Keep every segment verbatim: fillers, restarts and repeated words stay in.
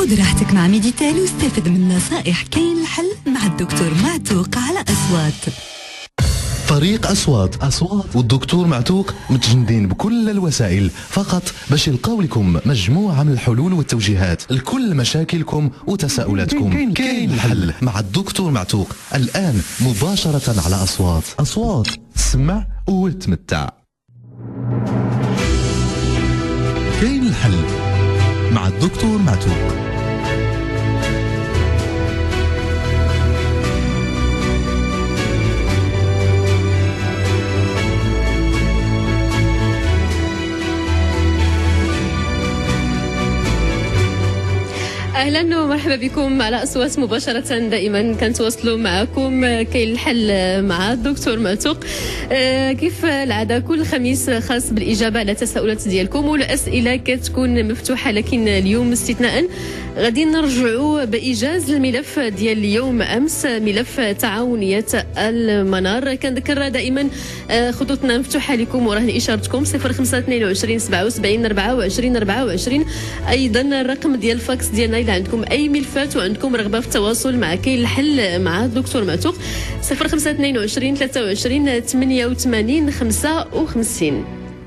خذ راحتك مع ميديتال واستفد من نصائح كاين الحل مع الدكتور معتوق على أصوات. فريق أصوات أصوات والدكتور معتوق متجندين بكل الوسائل فقط باش يلقاو لكم مجموعة من الحلول والتوجيهات لكل مشاكلكم وتساؤلاتكم. كاين الحل مع الدكتور معتوق الآن مباشرة على أصوات. أصوات، تسمع وتمتع. كاين الحل مع الدكتور معتوق. اهلا ومرحبا بكم على اصوات مباشره. دائما كنتواصلوا معكم كاين الحل مع الدكتور معتوق. كيف العاده كل خميس خاص بالاجابه على التساؤلات ديالكم والاسئله كتكون مفتوحه، لكن اليوم استثناء غادي نرجعوا بايجاز الملف ديال اليوم امس، ملف تعاونيه المنار. كنذكر دائما خطوطنا مفتوحه لكم ورهن اشارتكم صفر خمسة اثنين وعشرين سبعة وسبعين أربعة وعشرين أربعة وعشرين. ايضا الرقم ديال الفاكس ديالنا اذا عندكم اي ملفات وعندكم رغبه في التواصل مع كاين الحل مع الدكتور معتوق صفر خمسة اثنين وعشرين ثلاثة وعشرين ثمانية وثمانين خمسة وخمسين.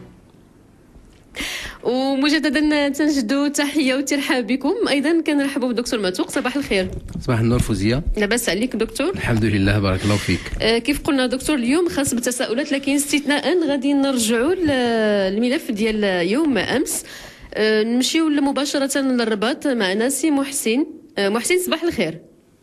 ومجددا تنجدوا تحيه وترحاب بكم. ايضا كنرحبوا بالدكتور معتوق. صباح الخير. صباح النور فوزيه. لاباس عليك دكتور؟ الحمد لله بارك الله فيك. آه كيف قلنا دكتور اليوم خاص بالتساؤلات، لكن استثناء غادي نرجعوا للملف ديال يوم امس. آه نمشيو مباشره للرباط مع ناسي محسن. آه محسن صباح الخير.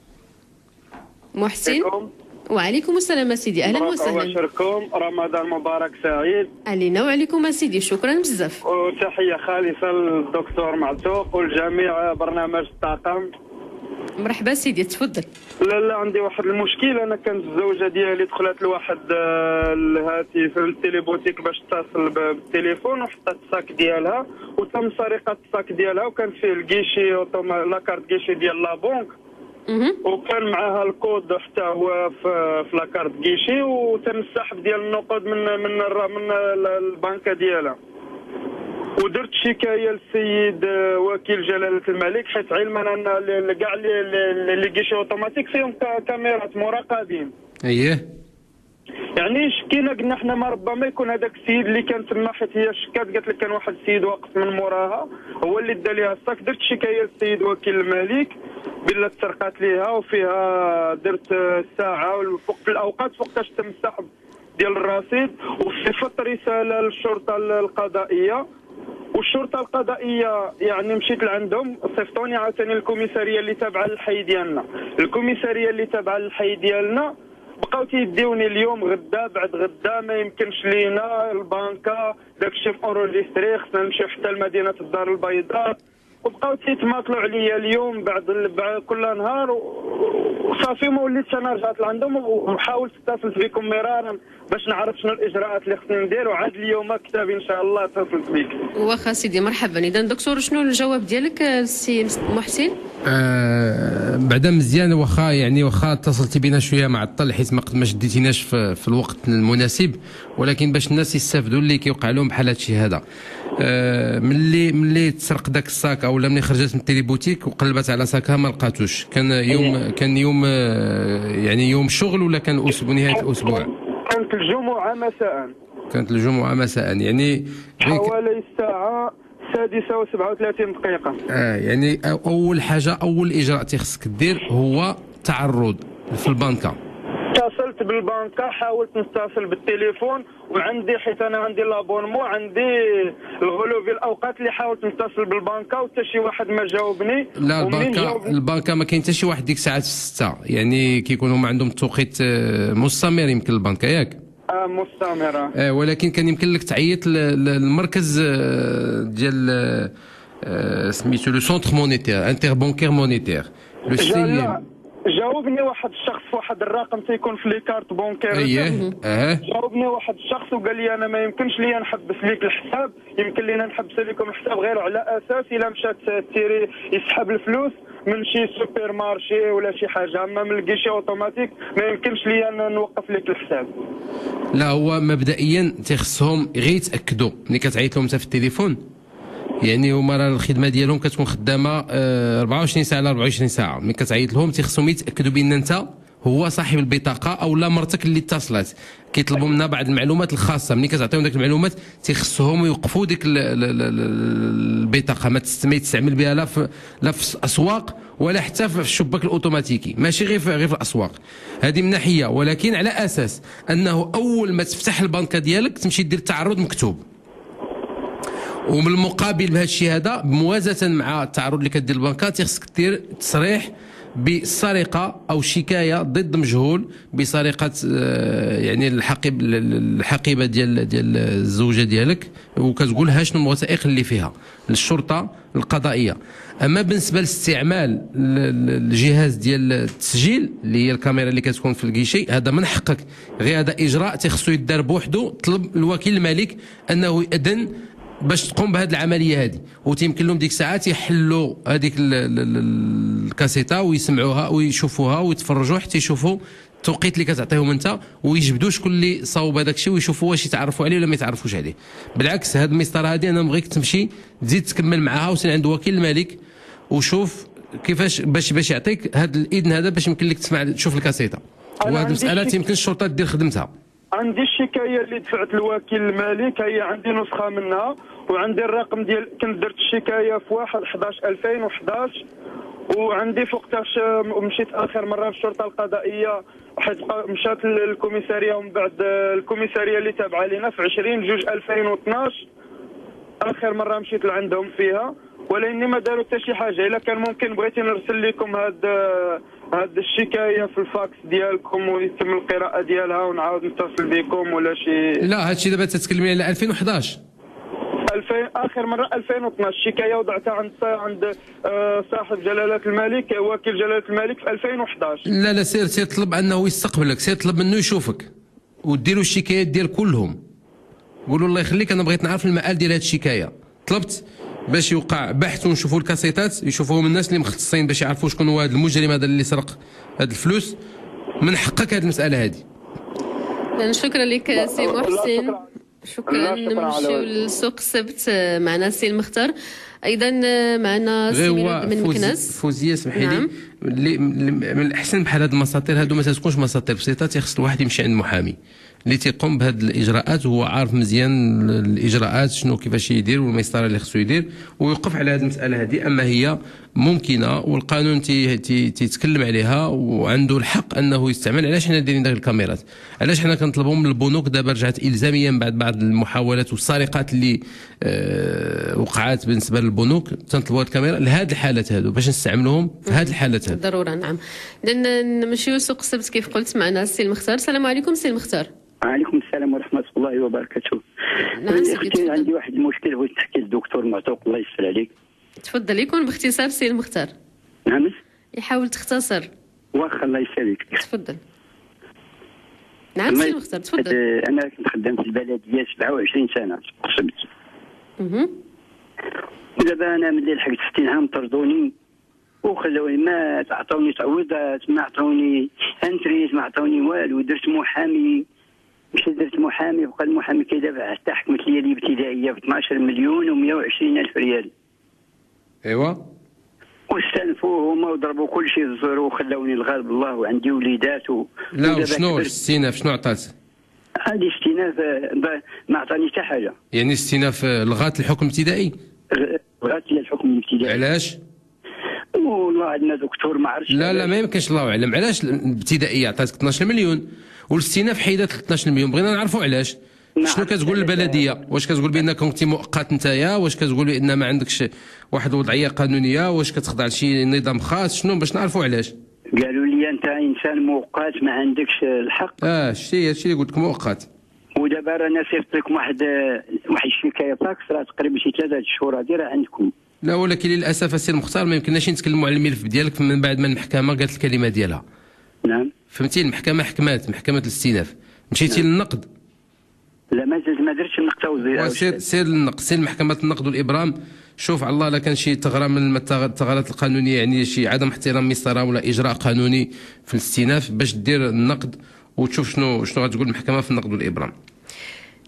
محسن. وعليكم السلام سيدي، اهلا وسهلا. نبشركم رمضان مبارك سعيد علينا وعليكم سيدي. شكرا بزاف وتحيه خالصه للدكتور معتوق والجميع برنامج الطاقم. مرحبا سيدي تفضل. لا لا عندي واحد المشكل. انا كانت الزوجه ديالي دخلت لواحد الهاتف التليبوتيك باش تتصل بالتليفون وحطت الصاك ديالها وتم سرقه الصاك ديالها، وكان فيه الكيشي لاكارت كيشي ديال لا بونك وكان معها الكود حتى هو في في لاكارت كيشي، وتم السحب ديال النقود من من من البنكه ديالها. ودرت شكايه للسيد وكيل جلاله الملك، حيت علما ان كاع اللي كيشي اوتوماتيك فيهم كاميرات مراقبين. اييه يعني شكينا قلنا احنا ما ربما يكون هذاك السيد اللي كان تما، حيت هي شكات قالت لك كان واحد السيد واقف من موراها هو اللي دا ليها الصاك. درت شكايه للسيد وكيل الملك بلا تسرقات ليها، وفيها درت ساعه فوق في الاوقات وقتاش تم السحب ديال الرصيد، وصيفط رساله للشرطه القضائيه. والشرطه القضائيه يعني مشيت لعندهم صيفطوني عاوتاني الكوميساريه اللي تابعه للحي ديالنا. الكوميساريه اللي تابعه للحي ديالنا بقاو تيديوني اليوم غدا بعد غدا، ما يمكنش لينا البنكه داكشي اونريستري، خصنا نمشيو حتى لمدينه الدار البيضاء، وبقاو تيتماطلوا عليا اليوم بعد كل نهار. وصافي ما وليتش انا رجعت لعندهم وحاولت اتصلت بكم مرارا باش نعرف شنو الاجراءات اللي خصني ندير، وعاد اليوم كتابي ان شاء الله اتصلت بك. واخا سيدي مرحبا. اذا دكتور شنو الجواب ديالك السي محسن؟ آه بعدا مزيان، واخا يعني واخا اتصلتي بنا شويه معطل حيت ما شديتيناش في, في الوقت المناسب، ولكن باش الناس يستافدوا اللي كيوقع لهم بحال هادشي هذا. آه ملي ملي تسرق داك الصاك او ملي خرجت من التليبوتيك وقلبت على صاكها ما لقاتوش، كان يوم كان يوم يعني يوم شغل ولا كان اسبوع نهايه الاسبوع؟ كانت الجمعه مساء. كانت الجمعه مساء يعني حوالي الساعه السادسة وسبعة وثلاثين دقيقة. اه يعني أول حاجة أول إجراء تخصك دير هو تعرض في البنكة. اتصلت بالبنكة، حاولت نتصل بالتليفون، وعندي حيت أنا عندي لابونمون عندي الغلو في الأوقات اللي حاولت نتصل بالبنكة وحتى شي واحد ما جاوبني. لا البنكة البنكة ما كاين حتى شي واحد ديك الساعات في الستة، يعني كيكون هما عندهم توقيت مستمر يمكن البنكة ياك؟ اه مستمرة. اه ولكن كان يمكن لك تعيط للمركز ديال سميتو لو سونتر مونيتير انتر بانكير مونيتير لو سي ام. جاوبني واحد الشخص في واحد الرقم تيكون في لي كارت بونكير. اييه اه جاوبني واحد الشخص وقال لي انا ما يمكنش لي نحبس ليك الحساب، يمكن لينا نحبس لكم الحساب غير على اساس الا مشات تيري يسحب الفلوس من شي سوبر مارشي ولا شي حاجه، اما من الكيشي اوتوماتيك ما يمكنش لي نوقف لك الحساب. لا هو مبدئيا تيخصهم غير يتاكدوا ملي كتعيط لهم انت في التليفون يعني هما راه الخدمه ديالهم كتكون خدامه آه، أربعة وعشرين ساعه على أربعة وعشرين ساعه. ملي كتعيط لهم تيخصهم يتاكدوا بان انت هو صاحب البطاقه او لا مرتك اللي اتصلت. كيطلبوا منا بعض المعلومات الخاصه. ملي كتعطيهم ديك المعلومات تيخصهم يوقفوا ديك ال- ال- ال- البطاقه ما تست- ما يتستعمل بها لا في لا في الاسواق ولا حتى في الشباك الاوتوماتيكي، ماشي غير في غير في الاسواق. هذه من ناحيه، ولكن على اساس انه اول ما تفتح البنكه ديالك تمشي دير تعرض مكتوب. ومن المقابل بهذا الشيء هذا موازاه مع التعرض اللي كدير البنكه تيخصك دير تصريح بالسرقه او شكايه ضد مجهول بسرقه آه، يعني الحقيب الحقيبه ديال ديال الزوجه ديالك، وكتقول لها شنو الوثائق اللي فيها للشرطه القضائيه. اما بالنسبه لاستعمال ال- ال- الجهاز ديال التسجيل اللي هي الكاميرا اللي كتكون في الكيشي، هذا من حقك، غير هذا اجراء تيخصو يدار بوحدو. طلب الوكيل المالك انه يأذن باش تقوم بهذه العمليه هذه، وتيمكن لهم ديك الساعات يحلوا هذيك ال- ال- ال- الكاسيطه ويسمعوها ويشوفوها ويتفرجوا حتى يشوفوا التوقيت اللي كتعطيهم انت، ويجبدوا شكون اللي صاوب هذاك الشيء ويشوفوا واش يتعرفوا عليه ولا ما يتعرفوش عليه. بالعكس هذه المسطره هذه انا نبغيك تمشي تزيد تكمل معها وسير عند وكيل الملك وشوف كيفاش باش باش يعطيك هذا الاذن هذا باش يمكن لك تسمع تشوف الكاسيطه. أنا وهذه عندي المساله شك- تيمكن الشرطه دير خدمتها. عندي الشكايه اللي دفعت لوكيل الملك، هي عندي نسخه منها، وعندي الرقم ديال كنت درت الشكايه في واحد حداش ألفين وحداش، وعندي في وقتاش مشيت اخر مره في الشرطه القضائيه، حيت بقى- مشات للكوميساريه ومن بعد الكوميساريه اللي تابعه لينا في عشرين جوج ألفين واثناش اخر مره مشيت لعندهم فيها، ولكني ما داروا حتى شي حاجه. الا كان ممكن بغيتي نرسل لكم هاد هاد الشكايه في الفاكس ديالكم ويتم القراءه ديالها ونعاود نتصل بكم ولا شي. لا هادشي دابا تتكلمي على ألفين وحداش. ألفين اخر مره ألفين واثناش شكايه وضعتها عند عند آه، صاحب جلاله الملك، وكيل جلاله الملك في ألفين وحداش. لا لا سير سير طلب انه يستقبلك، سير طلب منه يشوفك وديروا الشكايات ديال كلهم. قولوا الله يخليك انا بغيت نعرف المآل ديال هذه الشكايه. طلبت باش يوقع بحث ونشوفوا الكاسيتات يشوفوهم الناس اللي مختصين باش يعرفوا شكون هو هذا المجرم هذا اللي سرق هذه الفلوس. من حقك هذه المساله هذه. شكرا لك سي محسن. لا، شكرا. لا، شكرا على نمشيو وجه. للسوق السبت معنا سي المختار، ايضا معنا سي غير ميلاد هو من فوزي مكناس. فوزيه سمحي لي نعم. اللي من الاحسن بحال هاد المساطير هادو ما تكونش مساطير بسيطه، تيخص الواحد يمشي عند محامي اللي تيقوم بهاد الاجراءات وهو عارف مزيان الاجراءات شنو كيفاش يدير والمسطره اللي خصو يدير ويوقف على هذه المساله هذه. اما هي ممكنه والقانون تي تي تيتكلم عليها وعنده الحق انه يستعمل. علاش حنا دايرين داك الكاميرات؟ علاش حنا كنطلبوا من البنوك؟ دابا رجعت الزاميا بعد بعض المحاولات والسرقات اللي آه وقعات بالنسبه للبنوك، تنطلبوا هاد الكاميرا لهاد الحالات هادو باش نستعملوهم في هاد الحالات هادو. ضروره نعم. إذن نمشيو لسوق السبت كيف قلت معنا سي المختار. السلام عليكم سي المختار. وعليكم السلام ورحمة الله وبركاته. نعم سيدي اختي تفضل. عندي واحد المشكل بغيت نحكي للدكتور معتوق الله يسهل عليك. تفضل يكون باختصار سي المختار. نعم يحاول تختصر. واخا الله يسهلك. تفضل. نعم سي المختار تفضل. آه، انا كنت خدام في البلديه سبعة وعشرين سنه قصبت. اها. ودابا انا ملي لحقت ستين عام طردوني وخلوني ما عطوني تعويضات، ما عطوني انتريس، ما عطوني والو. درت محامي، مشيت درت محامي، بقى المحامي كيدافع حتى حكمت لي الابتدائيه ب اثناش مليون ومئة وعشرين الف ريال. ايوا واستنفوه هما وضربوا كل شيء الزر وخلوني الغالب الله وعندي وليدات و... لا ودابا وشنو كبرت. الاستئناف شنو عطات؟ هذه استئناف آه، ب- ما عطاني حتى حاجه. يعني استئناف لغات الحكم الابتدائي؟ غ- بغات لي الحكم الابتدائي. علاش؟ والله عندنا دكتور ما عرفش. لا لا ما يمكنش الله اعلم. علاش الابتدائيه عطاتك اثناش مليون والاستئناف حيدات اثناش مليون؟ بغينا نعرفوا علاش. نعم. شنو كتقول البلديه؟ واش كتقول بانك كنتي مؤقت نتايا؟ واش كتقول بان ما عندكش واحد الوضعيه قانونيه؟ واش كتخضع لشي نظام خاص؟ شنو باش نعرفوا علاش؟ قالوا لي انت انسان مؤقت ما عندكش الحق. اه شتي هادشي اللي قلت لك مؤقت. ودابا رانا صيفط لكم واحد آه، واحد الشكايه فاكس راه تقريبا شي ثلاثه شهور هذه راه عندكم. لا ولكن للاسف السي المختار ما يمكنناش نتكلموا على الملف ديالك من بعد ما المحكمه قالت الكلمه ديالها. نعم. فهمتي؟ المحكمه حكمات، محكمه الاستئناف. مشيتي للنقد. لا ما زلت ما درتش النقطه وزير. سير سير للنقد، سير لمحكمه النقد والابرام، شوف على الله لا كان شي ثغره من الثغرات القانونيه، يعني شي عدم احترام مسطره ولا اجراء قانوني في الاستئناف باش دير النقد وتشوف شنو شنو غتقول المحكمه في النقد والابرام.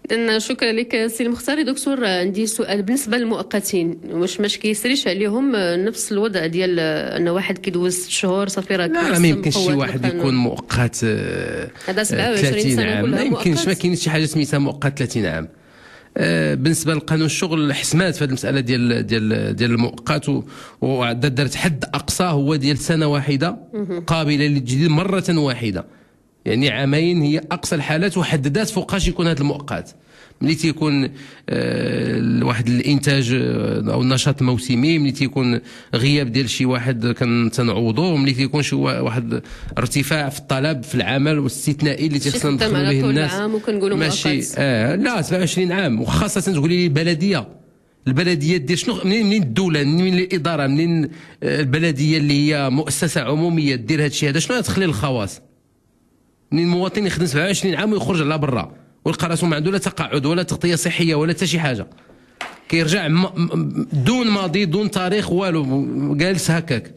إذن شكرا لك سي المختار. دكتور عندي سؤال بالنسبه للمؤقتين، واش ماش كيسريش عليهم نفس الوضع ديال ان واحد كيدوز ست شهور صافي راه لا لا ما يمكنش شي واحد يكون مؤقت هذا سبعة وعشرين سنه عام. ما يمكنش، ما كاينش شي حاجه سميتها مؤقت ثلاثين عام. بالنسبه لقانون الشغل حسمات في هذه المساله ديال ديال ديال المؤقت، ودارت حد اقصى هو ديال سنه واحده قابله للتجديد مره واحده، يعني عامين هي اقصى الحالات، وحددات فوقاش يكون هذا المؤقت. ملي تيكون آه واحد الانتاج آه او النشاط الموسمي، ملي تيكون غياب ديال شي واحد كنعوضوه، ملي تيكون شي واحد ارتفاع في الطلب في العمل واستثنائي اللي تيخصنا ندخلوا به الناس ماشي آه لا سبعة وعشرين عام. وخاصه تقولي لي البلديه، البلديات ديال شنو منين منين الدوله منين الاداره منين البلديه اللي هي مؤسسه عموميه دير هذا الشيء هذا، شنو تخلي للخواص؟ منين المواطن يخدم سبعة وعشرين عام ويخرج على برا ويلقى راسو ما عنده لا تقاعد ولا تغطيه صحيه ولا حتى شي حاجه، كيرجع دون ماضي دون تاريخ والو، جالس هكاك.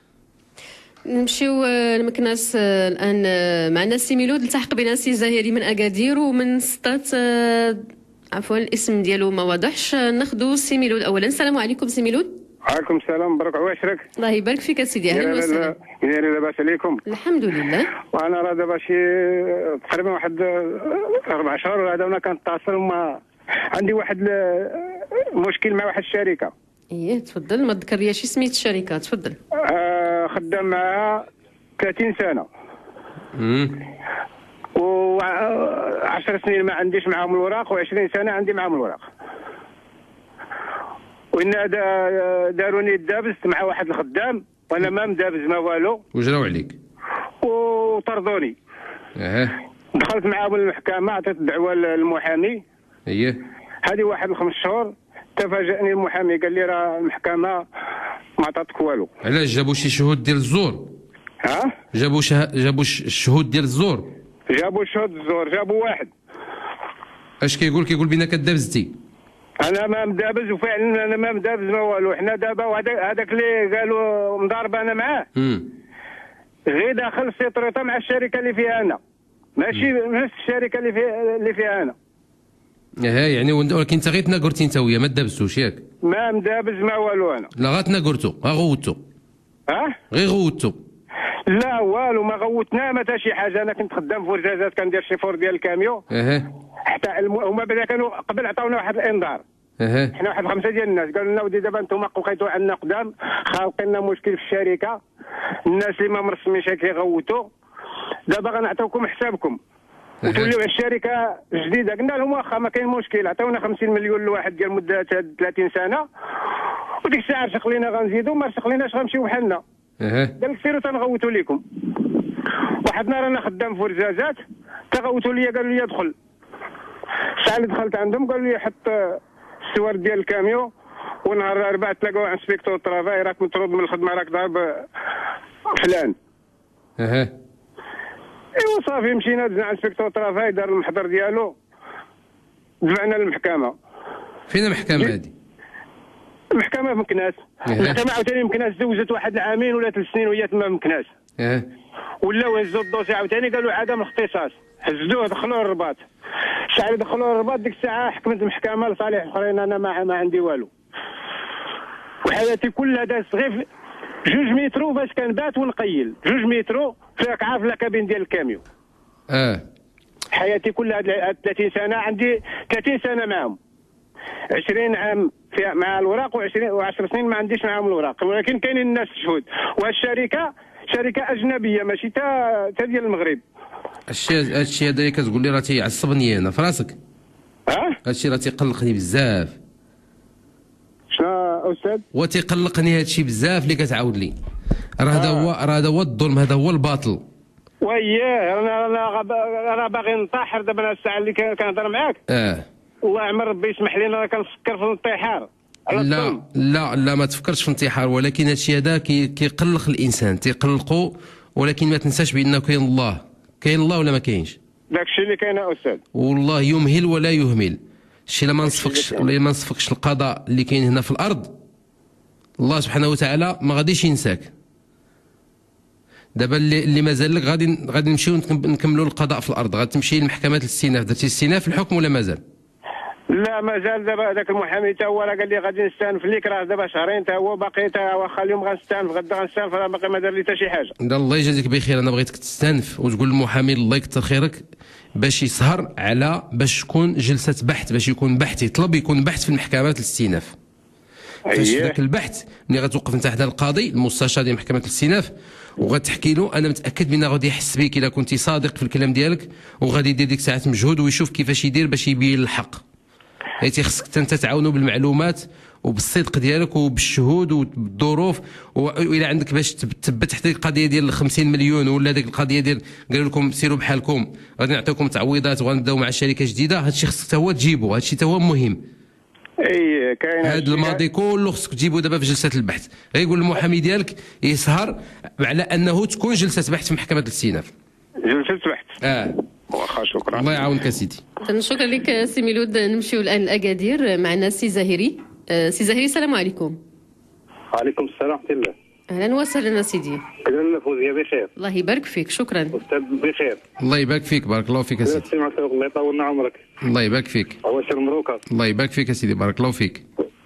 نمشيو لمكناس الان معنا سي ميلود، التحق بنا سي زاهري من اكادير ومن سطات عفوا الاسم ديالو ما واضحش. ناخذوا سي ميلود اولا. السلام عليكم سي ميلود. وعليكم السلام، مبروك عواشرك. الله يبارك فيك سيدي، اهلا وسهلا. لاباس عليكم؟ الحمد لله. وانا راه دابا شي تقريبا واحد اربع شهور هذا وانا كنتصل، ما عندي واحد مشكل مع واحد الشركه. ايه تفضل، ما تذكر لي شي سميت الشركه، تفضل. آه خدام معها ثلاثين سنه. امم و عشر سنين ما عنديش معاهم الوراق، وعشرين سنه عندي معاهم الوراق. وإن داروني دابزت مع واحد الخدام وانا ما مدابز ما والو، وجراو عليك وطردوني. اه دخلت معاهم المحكمه، عطيت الدعوه للمحامي. اييه هذه واحد الخمس شهور تفاجئني المحامي قال لي راه المحكمه ما عطاتك والو. علاش جابوا شي شهود ديال الزور؟ ها جابوا شه... جابوا الشهود ديال الزور؟ جابوا شهود الزور، جابوا واحد. اش كيقول؟ كيقول بينا كدابزتي. انا ما مدابز، وفعلا انا ما مدابز ما والو. حنا دابا هذاك اللي قالوا مضارب انا معاه امم غير داخل سيطرته مع الشركه اللي فيها انا، ماشي نفس الشركه اللي فيها اللي فيها انا. اه يعني ولكن انت غير تناقرتي انت وياه، ما دابزتوش ياك؟ ما مدابز ما والو انا. لا غير تناقرتو، غا غوتو. ها غير غوتو؟ لا والو ما غوتنا ما حتى شي حاجه. انا كنت خدام في رجازات، كندير شيفور ديال الكاميو. اها حتى الم... هما بدا كانوا قبل عطاونا واحد الانذار. اها حنا واحد خمسه ديال الناس قالوا لنا ودي دابا انتم لقيتوا عندنا قدام خالقين لنا مشكل في الشركه، الناس اللي ما مرسمينش كيغوتوا، دابا غنعطيوكم حسابكم وتوليو على الشركه جديده. قلنا لهم واخا ما كاين مشكل، عطاونا خمسين مليون لواحد ديال مده ثلاثين سنه، وديك الساعه رشق لينا غنزيدوا، ما رشق ليناش غنمشيو بحالنا. اها قال لك سيروا تنغوتوا لكم. واحد النهار انا خدام في رجازات تغوتوا لي، قالوا لي ادخل. الساعه اللي دخلت عندهم قالوا لي حط السوار ديال الكاميو، ونهار الاربعاء تلاقوا انسبكتور طرافاي راك مطرود من الخدمه، راك ضارب فلان. اها ايوا صافي مشينا دزنا انسبكتور طرافاي، دار المحضر ديالو، دفعنا للمحكمه. فين المحكمه هذه؟ المحكمه في مكناس. المحكمه عاوتاني مكناس دوزت واحد العامين ولا ثلاث سنين وهي تما مكناس. اه ولاو هزوا الدوسي عاوتاني قالوا عدم اختصاص، هزوه دخلوه الرباط. الساعه اللي دخلوه الرباط ديك الساعه حكمت المحكمه لصالح الاخرين، انا ما, ما عندي والو. وحياتي كلها دازت غير جوج مترو باش كنبات ونقيل، جوج مترو فيك عارف لاكابين ديال الكاميو. اه حياتي كلها ثلاثين سنه، عندي ثلاثين سنه معهم، عشرين عام في مع الوراق وعشرين وعشر سنين ما عنديش معهم الوراق، ولكن كاينين الناس شهود. والشركه شركه اجنبيه ماشي تا تا ديال المغرب. الشيء هذا الشيء هذا اللي كتقول لي راه تيعصبني انا في راسك. ها هذا الشيء راه تيقلقني بزاف. شنو استاذ؟ وتيقلقني هذا الشيء بزاف اللي كتعاود لي. راه هذا هو راه هذا هو الظلم، هذا هو الباطل. وياه انا انا انا باغي ننتحر دابا الساعه اللي كنهضر معاك. اه الله يعمر ربي يسمح لي، انا كنفكر في الانتحار. لا لا لا ما تفكرش في انتحار، ولكن هذا الشيء هذا كيقلق الانسان، تيقلقوا. ولكن ما تنساش بانه كاين الله، كاين الله ولا ما كاينش؟ داك الشيء اللي كاين استاذ. والله يمهل ولا يهمل. الشيء اللي ما نصفقش اللي ما نصفقش القضاء اللي كاين هنا في الارض، الله سبحانه وتعالى ما غاديش ينساك. دابا اللي, اللي مازال لك غادي غادي نمشيو نكملوا القضاء في الارض، غادي تمشي لمحكمه الاستئناف. درتي استئناف الحكم ولا مازال؟ لا مازال دابا هذاك المحامي تا هو راه قال لي غادي نستانف ليك، راه دابا شهرين تا هو باقي، تا واخا اليوم غنستانف غدا غنستانف، راه باقي ما دار لي حتى شي حاجه. ده الله يجازيك بخير. انا بغيتك تستانف وتقول للمحامي الله يكثر خيرك باش يسهر على باش تكون جلسه بحث، باش يكون بحث، يطلب يكون بحث في المحكمات الاستئناف. فاش ذاك البحث ملي غتوقف انت حدا القاضي المستشار ديال محكمه الاستئناف وغتحكي له، انا متاكد بان غادي يحس بك الا كنتي صادق في الكلام ديالك، وغادي يدير ديك الساعات مجهود ويشوف كيفاش يدير باش يبين الحق. حيت خصك انت تعاونوا بالمعلومات وبالصدق ديالك وبالشهود وبالظروف، والى عندك باش تثبت حتى القضيه ديال خمسين مليون ولا ديك القضيه ديال قالوا لكم سيروا بحالكم غادي نعطيوكم تعويضات وغنبداو مع شركه جديده، هادشي خصك حتى هو تجيبو، هادشي حتى هو مهم. اي كاين هذا الماضي كله خصك تجيبو دابا في جلسه البحث. غيقول المحامي ديالك يسهر على انه تكون جلسه بحث في محكمه الاستئناف. جلسه بحث. اه واخا شكرا. الله يعاونك سيدي. شكرا لك سي ميلود. نمشيو الان لاكادير معنا سي زهيري. سي زهيري السلام عليكم. وعليكم السلام ورحمه الله. اهلا وسهلا سيدي. كلنا فوزيه بخير. الله يبارك فيك. شكرا استاذ بخير. الله يبارك فيك. بارك الله فيك يا سيدي. الله يطول لنا عمرك. الله يبارك فيك. عواشر مبروكه. الله يبارك فيك يا سيدي. بارك الله فيك.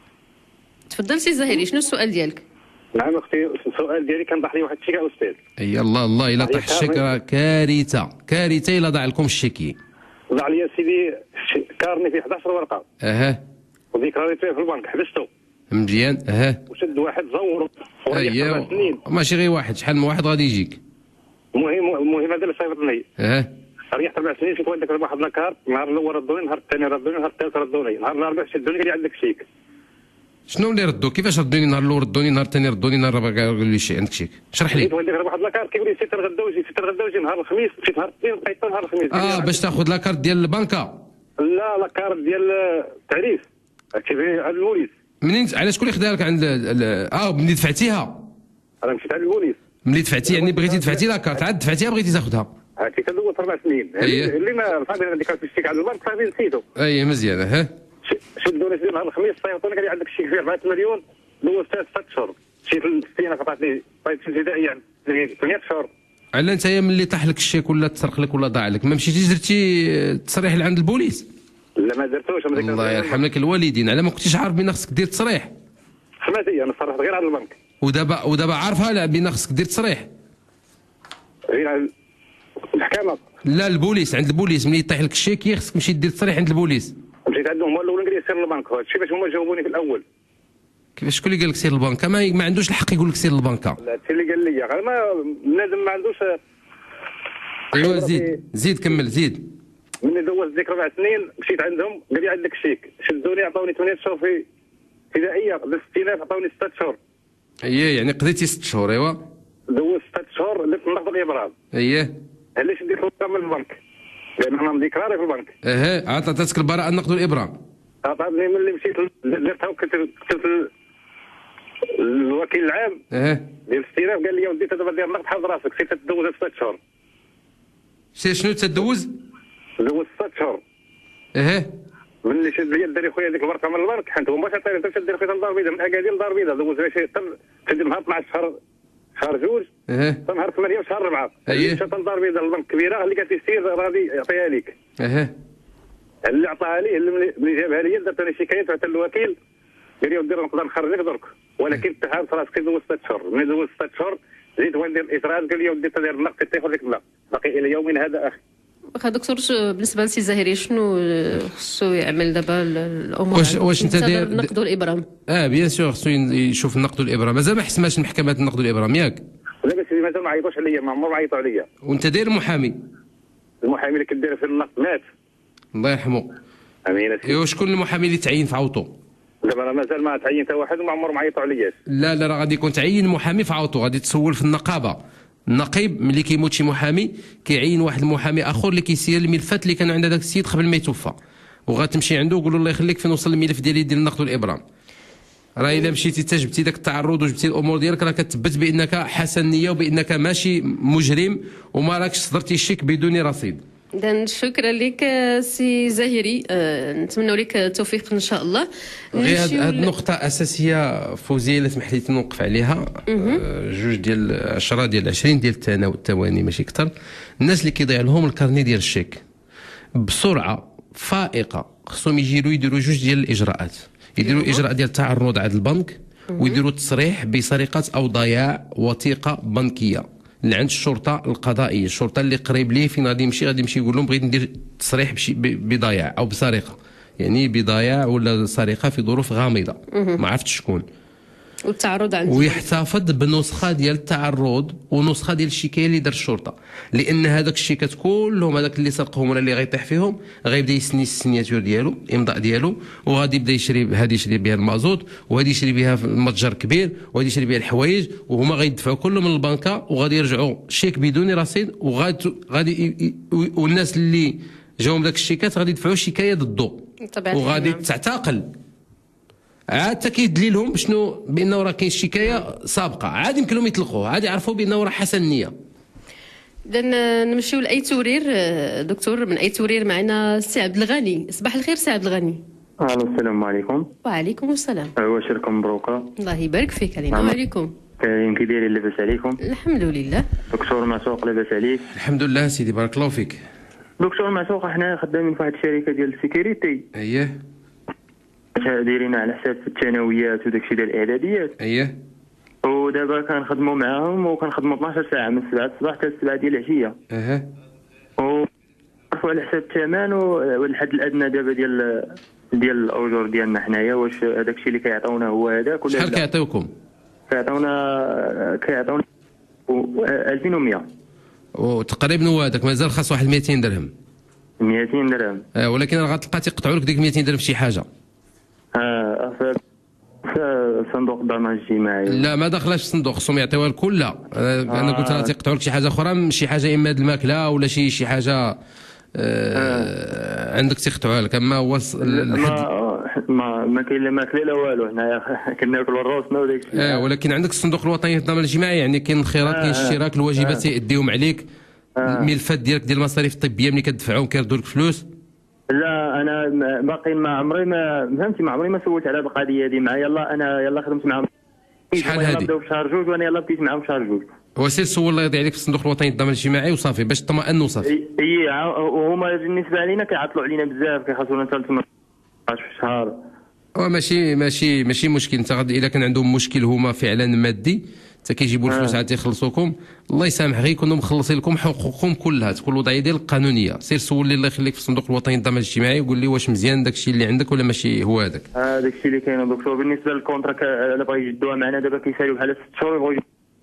تفضل سي زهيري، شنو السؤال ديالك؟ نعم اختي، السؤال ديالي كان طاح لي واحد الشيك استاذ. اي الله الله الا طاح الشيك راه كارثه كارثه الا ضاع لكم الشيكي. ضاع لي سيدي كارني فيه احد عشر ورقه. اها. وذيك راني فيه في البنك حبسته. مزيان. اها. وشد واحد زور. ايوا ماشي غير واحد، شحال من واحد غادي يجيك. المهم المهم هذا اللي صيفطني. اها. ريحت اربع سنين شفت عندك واحد لاكارت، النهار الاول ردوني، النهار الثاني ردوني، النهار الثالث ردوني، النهار الرابع شدوني قال لي عندك شيك. شنو اللي ردوا؟ كيفاش ردوني؟ النهار الاول ردوني، النهار الثاني ردوني، النهار الرابع قالوا لي شي عندك شيك. اشرح لي. جيت عندك واحد لاكارت كيقول لي سيت الغدا وجي سيت الغدا وجي نهار الخميس، مشيت نهار الاثنين بقيت نهار الخميس. اه باش تاخذ لاكارت ديال البنكه؟ لا لاكارت ديال التعريف كيف عند البوليس. منين على شكون اللي خداها لك؟ عند اه ملي دفعتيها؟ انا مشيت عند البوليس. ملي دفعتي يعني بغيتي دفعتي لاكارت عاد دفعتيها بغيتي تاخذها؟ هاكي كندوز اربع سنين. أيه. اللي ما صافي عندي كارت الشيك على البنك صافي نسيتو. اي مزيان. ها شدوني شدوني نهار الخميس صيفطوني قال لي عندك شيك فيه أربعة مليون، دوزتها ست اشهر. مشيت للسينا قطعت لي طيب في الابتدائيه يعني ثمانية اشهر. على انت ملي طاح لك الشيك ولا تسرق لك ولا ضاع لك ما مشيتيش درتي تصريح لعند البوليس؟ لا ما درتوش. الله يرحم لك الوالدين. على ما كنتيش عارف بان خصك دير تصريح؟ سمعتي انا صرحت غير على البنك. ودابا ودابا عارفها لا بان خصك دير تصريح؟ غير على المحكمه. لا البوليس، عند البوليس ملي يطيح لك الشيك خصك تمشي دير تصريح عند البوليس. مشيت عندهم هو الاول قال لي سير للبنك، هذا الشيء باش هما جاوبوني في الاول. كيفاش شكون اللي قال لك سير للبنكه؟ ما, ما عندوش الحق يقول لك سير للبنكه. لا هادشي اللي قال لي غير ما بنادم ما عندوش. ايوا زيد زيد كمل زيد. ملي دوزت ديك ربع سنين مشيت عندهم قال لي عندك شيك، شدوني عطاوني ثمانية شهور في ابتدائيه، بالاستئناف عطاوني ستة شهور. اييه يعني قضيتي ست شهور. ايوا دوزت ستة شهور درت نقض الابراز. اييه علاش ديت الورقه من البنك؟ لان انا مديك راري في البنك. اها عطاتك البراءه النقد والابرام. عطاتني ملي مشيت درتها وكتبت كتبت الوكيل العام اها ديال الاستئناف قال لي وديت دابا دير النقد حاضر راسك، سيت تدوز ست شهور. سير شنو تدوز؟ دوز ست شهور. اها ملي شد لي الدري خويا ديك الورقه من البنك حنت هما شاطرين حتى شد خويا لدار البيضاء من اكادير لدار البيضاء، دوز شي شد نهار اثناش شهر شهر جوج اها نهار ثمانية شهر أربعة. اييه مشات لدار البيضاء البنك كبيره اللي قالت لي سير غادي يعطيها لك. اها اللي عطاها لي اللي جابها لي درت انا شكايه حتى الوكيل قال لي ودير نقدر نخرجك درك، ولكن التحاب راسك دوز ست شهور. ملي دوز ست شهور زيد وندير الاجراءات قال لي ودي تدير النقد تاخذ لك لا باقي الى يومنا هذا اخي. واخا دكتور بالنسبه لسي زهيري شنو خصو يعمل دابا الامور؟ واش واش انت داير النقد والابرام؟ اه بيان سور خصو يشوف النقد والابرام. مازال ما حسماش المحكمات النقد والابرام ياك؟ لا بس مازال ما عيطوش عليا، ما عمرهم عيطوا عليا. وانت داير محامي؟ المحامي اللي كدير في النقد مات الله يرحمه. امين اسيدي. ايوا شكون المحامي اللي تعين في عوطو؟ دابا انا مازال ما تعين حتى واحد وما عمرهم عيطوا عليا. لا لا راه غادي يكون تعين محامي في عوطو، غادي تسول في النقابه. النقيب ملي كيموت شي محامي كيعين واحد المحامي اخر اللي كيسير الملفات اللي كانوا عند هذاك السيد قبل ما يتوفى، وغتمشي عنده وقول له الله يخليك فين وصل الملف ديالي ديال النقد والابرام. راه الا مشيتي حتى جبتي داك التعرض وجبتي الامور ديالك راه كتثبت بانك حسن نيه وبانك ماشي مجرم وما راكش صدرتي الشيك بدون رصيد. اذا شكرا لك سي زهيري، أه نتمنوا لك التوفيق ان شاء الله. غير هذه النقطه اساسيه فوزيه اللي سمح لي نوقف عليها. أه جوج ديال عشرة ديال عشرين ديال الثواني ماشي اكثر. الناس اللي كيضيع لهم الكارني ديال الشيك بسرعه فائقه خصهم يجيروا يديروا جوج ديال الاجراءات. يديروا اجراء ديال التعرض عند البنك ويديروا تصريح بسرقه او ضياع وثيقه بنكيه اللي عند الشرطه القضائيه. الشرطه اللي قريب ليه فين غادي يمشي غادي يمشي يقول لهم بغيت ندير تصريح بضياع او بسرقه، يعني بضياع ولا سرقه في ظروف غامضه ما عرفتش شكون. والتعرض عند ويحتفظ بنسخه ديال التعرض ونسخه ديال الشكايه اللي دار الشرطه، لان هذاك الشيكات كلهم هذاك اللي سرقهم ولا اللي غيطيح فيهم غيبدا يسني السيناتور ديالو الامضاء ديالو، وغادي يبدا يشري هذه يشري بها المازوت وهذه يشري بها في المتجر كبير وهذه يشري بها الحوايج، وهما غيدفعوا كله من البنكه وغادي يرجعوا شيك بدون رصيد، وغادي غادي والناس اللي جاهم داك الشيكات غادي يدفعوا شكايه ضده وغادي تعتقل. عاد كيدلي لهم بشنو بانه راه كاين شكايه سابقه، عاد يمكن لهم يطلقوه، عاد يعرفوا بانه راه حسن النيه. اذا نمشيو لاي تورير. دكتور من اي تورير معنا السي عبد الغني. صباح الخير سي عبد الغني. الو السلام عليكم. وعليكم السلام. واش راكم مبروكه؟ الله يبارك فيك علينا وعليكم. كاين كي دايرين لاباس عليكم؟ الحمد لله. دكتور معتوق لاباس عليك؟ الحمد لله سيدي بارك الله فيك. دكتور معتوق حنا خدامين في واحد الشركه ديال السيكوريتي. اييه. دايرين على حساب الثانويات وداكشي ديال الاعداديات. اييه. ودابا كنخدموا معاهم وكنخدموا اثنا عشر ساعه من سبعة الصباح حتى سبعة ديال العشيه. اها. و على حساب الثمن والحد الادنى دابا ديال ديال الاجور ديالنا حنايا، واش هذاك الشيء اللي كيعطيونا هو هذاك ولا شحال كيعطيوكم؟ كيعطيونا كيعطيونا ألفين ومية. وتقريبا هو هذاك مازال خاص واحد مئتين درهم. مئتين درهم. اه ولكن غتلقى تيقطعوا لك ديك مئتين درهم في شي حاجه. اه في صندوق الضمان الاجتماعي. لا ما دخلش في الصندوق، خصهم يعطيوها لك كلها. انا قلت راه تيقطعوا لك شي حاجه اخرى، شي حاجه اما د الماكله ولا شي شي حاجه آه آه عندك تيقطعوها لك. اما هو ما ما ما كاين لا ماكله لا والو، حنايا كناكلوا الروسنا وداك الشيء. اه ولكن عندك الصندوق الوطني للضمان الاجتماعي، يعني كاين الخيرات كاين الاشتراك الواجبات تيأديهم عليك. الملفات ديالك ديال المصاريف الطبيه ملي كتدفعهم كيردوا لك فلوس. لا انا باقي ما عمري ما فهمتي ما عمري ما سولت على القضيه هذه مع يلا انا يلا خدمت معاهم شحال هذه؟ بداو في شهر جوج وانا يلا بديت معاهم في شهر جوج. هو سير سول الله يرضي عليك في الصندوق الوطني للضمان الاجتماعي وصافي باش تطمئن وصافي. اي وهما بالنسبه علينا كيعطلوا علينا بزاف، كيخاصونا حتى في الشهر. ماشي ماشي ماشي مشكل. انت غادي الا كان عندهم مشكل هما فعلا مادي حتى كيجيبوا الفلوس عاد تيخلصوكم، الله يسامح غير يكونوا مخلصين لكم حقوقكم كلها، تكون الوضعيه ديال القانونيه. سير سول لي الله يخليك في الصندوق الوطني للضمان الاجتماعي وقول لي واش مزيان داك الشيء اللي عندك ولا ماشي هو هذاك. اه داك الشيء اللي كاين دكتور. بالنسبه للكونترا الا بغا يجدوها معنا دابا كيساليو بحال ست شهور يبغيو.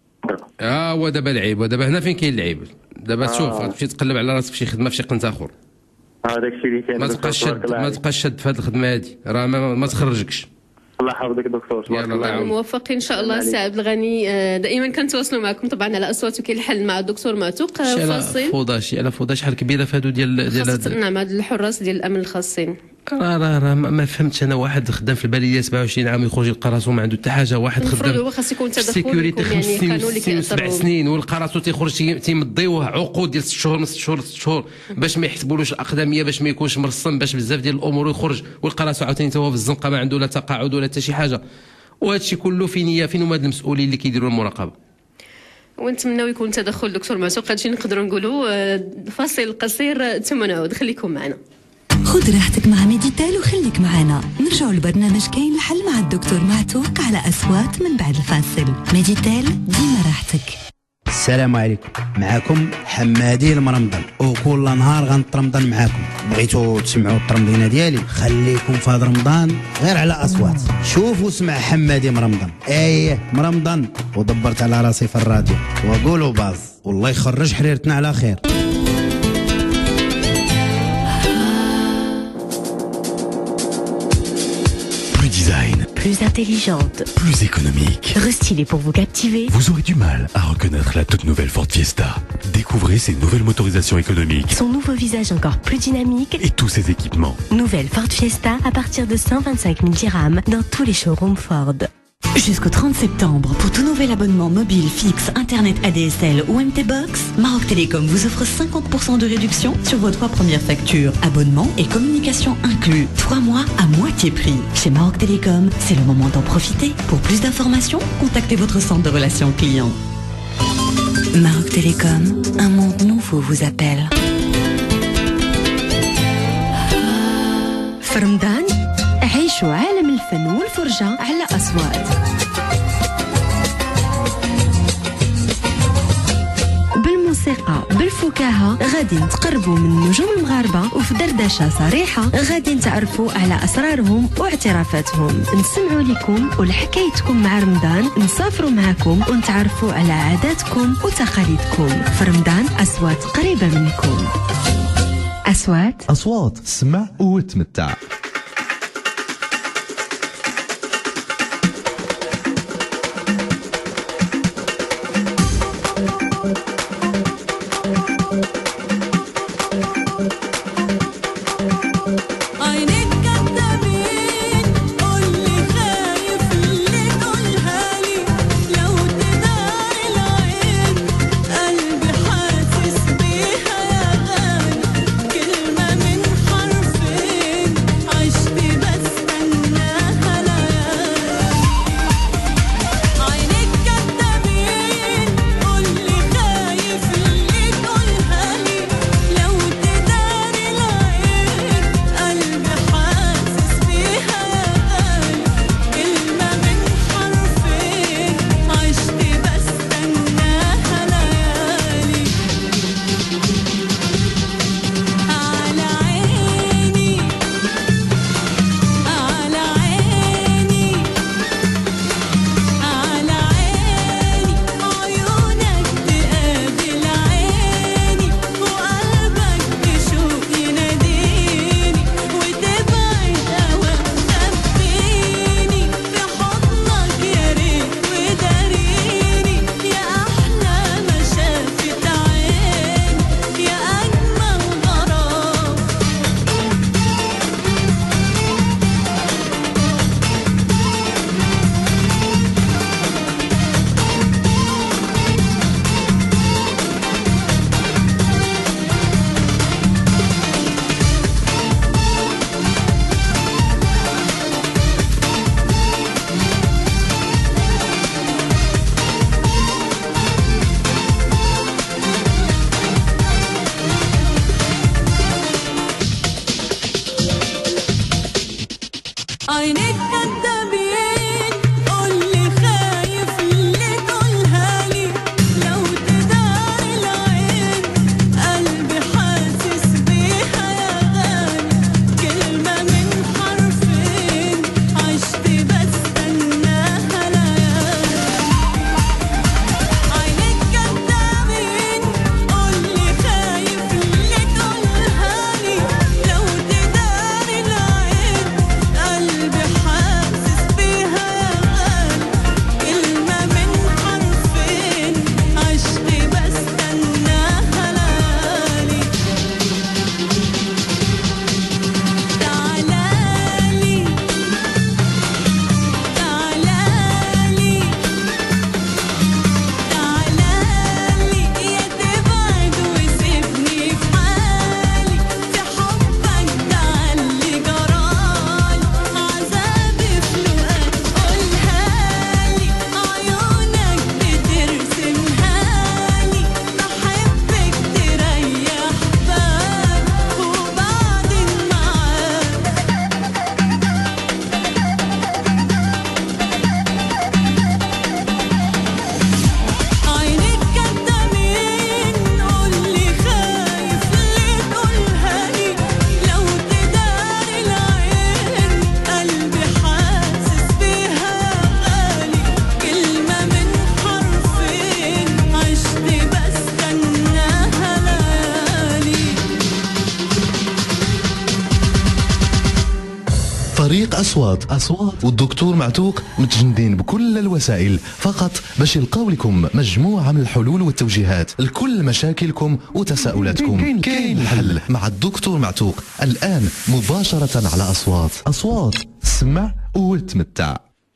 اه هو دابا العيب، ودابا هنا فين كاين العيب. دابا آه. شوف غتمشي تقلب على راسك في شي خدمه في شي قنت اخر. اه داك الشيء اللي كاين. ما تبقاش شاد ما تبقاش شاد في هذه الخدمه هذه، راه ما, ما تخرجكش. الله يحفظك دكتور. تبارك الله. موفقين ان شاء الله سي عبد الغني. دائما كنتواصلوا معكم طبعا على اصوات كاين الحل مع الدكتور معتوق. فاصل فوضى شي على فوضى شحال كبيره في هادو ديال ديال نعم هاد الحراس ديال الامن الخاصين. راه راه را ما فهمتش انا. واحد خدام في البلديه سبعة وعشرين عام يخرج يلقى راسو ما عنده حتى حاجه. واحد خدام هو خاص يكون تدخل يعني قانوني سبع سنين والقى راسو تيخرج تيمضيوه عقود ديال ست شهور من ست شهور ست شهور باش ما يحسبولوش الاقدميه، باش ما يكونش مرسم، باش بزاف ديال الامور يخرج ويلقى راسو عاوتاني تا هو في الزنقه ما عنده لا تقاعد ولا حتى شي حاجه. وهذا الشيء كله فين هي فين هما المسؤولين اللي كيديروا المراقبه؟ ونتمناو يكون تدخل دكتور معتوق. هادشي نقدروا نقولوا. فاصل قصير ثم نعود. خليكم معنا. خذ راحتك مع ميديتال وخليك معنا. نرجعوا لبرنامج كاين الحل مع الدكتور معتوق على أصوات من بعد الفاصل. ميديتال ديما راحتك. السلام عليكم، معكم حمادي المرمضان وكل نهار غنترمضان معاكم. بغيتوا تسمعوا الترمضينه ديالي خليكم في هذا رمضان غير على اصوات. شوفوا اسمع حمادي مرمضان. ايه مرمضان ودبرت على راسي في الراديو وقولوا باز والله يخرج حريرتنا على خير. Design. Plus intelligente. Plus économique. Restylée pour vous captiver. Vous aurez du mal à reconnaître la toute nouvelle Ford Fiesta. Découvrez ses nouvelles motorisations économiques. Son nouveau visage encore plus dynamique. Et tous ses équipements. Nouvelle Ford Fiesta à partir de cent vingt-cinq mille dirhams dans tous les showrooms Ford. Jusqu'au trente septembre, pour tout nouvel abonnement mobile, fixe, internet A D S L ou M T Box, Maroc Télécom vous offre cinquante pour cent de réduction sur vos trois premières factures. Abonnement et communication inclus. Trois mois à moitié prix. Chez Maroc Télécom, c'est le moment d'en profiter. Pour plus d'informations, contactez votre centre de relations clients. Maroc Télécom, un monde nouveau vous appelle. في رمضان عيشوا عالم الفن والفرجة على أصوات. بالموسيقى بالفكاهة غادي نتقربوا من النجوم المغاربة، وفي دردشة صريحة غادي نتعرفوا على أسرارهم واعترافاتهم. نسمعوا لكم ولحكايتكم مع رمضان، نسافروا معكم ونتعرفوا على عاداتكم وتقاليدكم. في رمضان أصوات قريبة منكم. أصوات أصوات سمع وتمتع. فريق أصوات أصوات والدكتور معتوق متجندين بكل الوسائل فقط باش يلقاو لكم مجموعة من الحلول والتوجيهات لكل مشاكلكم وتساؤلاتكم. كاين الحل مع الدكتور معتوق الآن مباشرة على أصوات أصوات سمع وتمتع.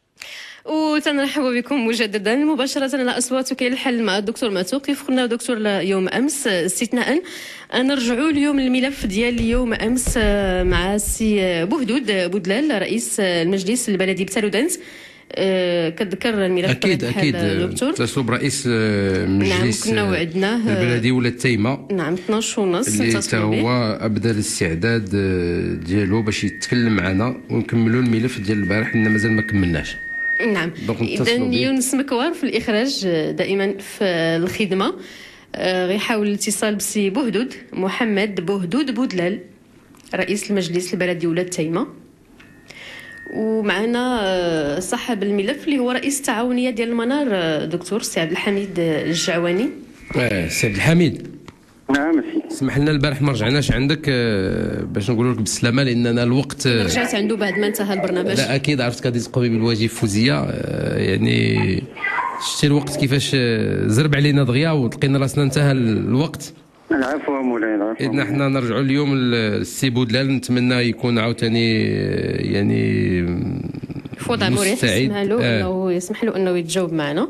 وتنرحب بكم مجددا مباشرة على أصوات كاين الحل مع الدكتور معتوق. كيف قلنا دكتور يوم أمس استثناء نرجعوا اليوم الملف ديال يوم أمس مع السي بوهدود بودلال رئيس المجلس البلدي بتالودانت آه كتذكر الملف اكيد اكيد دكتور تسلب رئيس مجلس نعم كنا وعدناه البلدي ولا التيمه نعم اثناش ونص اللي حتى هو ابدا الاستعداد ديالو باش يتكلم معنا ونكملوا الملف ديال البارح لان مازال ما كملناش. نعم اذا يونس مكوار في الاخراج دائما في الخدمه آه غيحاول الاتصال بسي بوهدود محمد بوهدود بودلال رئيس المجلس البلدي ولا التيمه، ومعنا صاحب الملف اللي هو رئيس التعاونيه ديال المنار دكتور سي عبد الحميد الجعواني. اه سي عبد الحميد. نعم سمح لنا البارح ما رجعناش عندك باش نقولوا لك بالسلامه لاننا الوقت رجعت عنده بعد ما انتهى البرنامج. لا اكيد عرفت كادي تقومي بالواجب فوزيه يعني شتي الوقت كيفاش زرب علينا دغيا ولقينا راسنا انتهى الوقت. العفو مولاي العفو. إذن حنا نرجعوا اليوم للسي بودلال نتمنى يكون عاوتاني يعني في وضع مريح يسمح له آه. انه يسمح له انه يتجاوب معنا.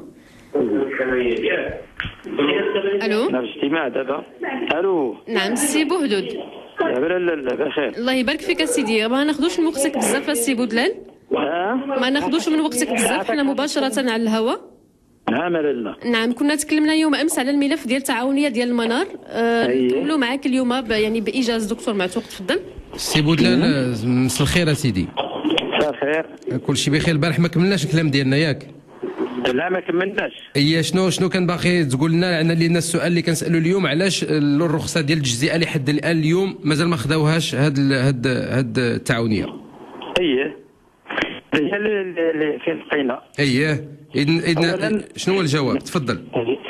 الو نعم اجتماع دابا. الو نعم السي بوهدود. لا لا بخير الله يبارك فيك سيدي، ما ناخذوش من وقتك بزاف السي بودلال. ما ناخذوش من وقتك بزاف، حنا مباشره على الهواء. نعم لاله. نعم كنا تكلمنا يوم امس على الملف ديال التعاونيه ديال المنار، نكملوا أيه. معاك اليوم يعني بايجاز دكتور معتوق تفضل. سي بودلال مساء الخير اسيدي. مساء الخير. كل شيء بخير. البارح ما كملناش الكلام ديالنا ياك؟ لا ما كملناش. اي شنو شنو كان باقي تقول لنا؟ عندنا لينا السؤال اللي كنسالوا اليوم علاش الرخصه ديال التجزئه لحد الان اليوم مازال ما خداوهاش هاد هاد هاد التعاونيه. اييه هي اللي فين لقينا. اييه اذن اذن شنو هو الجواب؟ تفضل.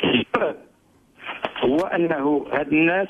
هو انه هاد الناس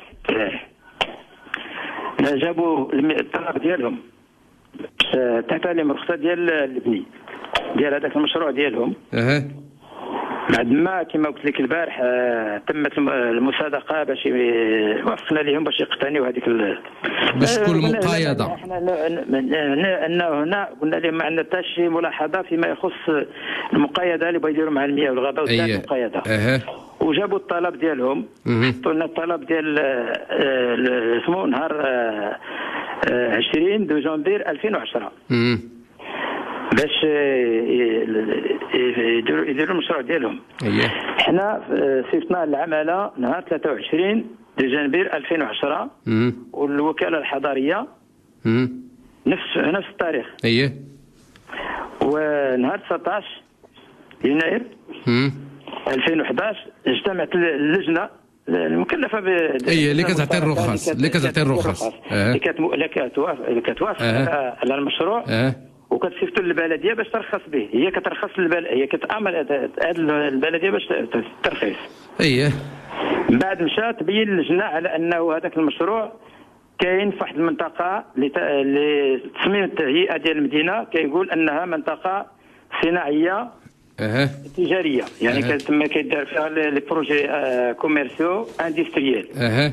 جابوا الطلب ديالهم تعطى لهم الرخصه ديال البني ديال هذاك المشروع ديالهم. اها بعد ما كما قلت لك البارح تمت المصادقه باش وافقنا لهم باش يقتنيوا هذيك باش تكون مقايضه. احنا انه هنا قلنا لهم ما عندنا حتى شي ملاحظه فيما يخص المقايضه اللي بغا يديروا مع المياه والغابه والذات المقايضه. اها وجابوا الطلب ديالهم حطوا لنا الطلب ديال اسمه نهار عشرين دجنبير ألفين وعشرة باش يديروا يديروا المشروع ديالهم. اييه حنا صيفطنا العماله نهار ثلاثة وعشرين دجنبير ألفين وعشرة والوكاله الحضاريه مم. نفس نفس التاريخ. اييه ونهار تسعطاش يناير مم. ألفين وحداش اجتمعت اللجنه المكلفه ب اي اللي كتعطي الرخص اللي كتعطي الرخص اللي كتوافق اللي كتوافق على المشروع اه وكتصيفطوا للبلديه باش ترخص به. هي كترخص البل... هي كتامر هذه البلديه باش ترخيص. اييه من بعد مشى تبين اللجنه على انه هذاك المشروع كاين في واحد المنطقه اللي تصميم التهيئه ديال المدينه كيقول انها منطقه صناعيه اها تجاريه يعني أه. تما كيدار فيها لي بروجي كوميرسيو اندستريال اها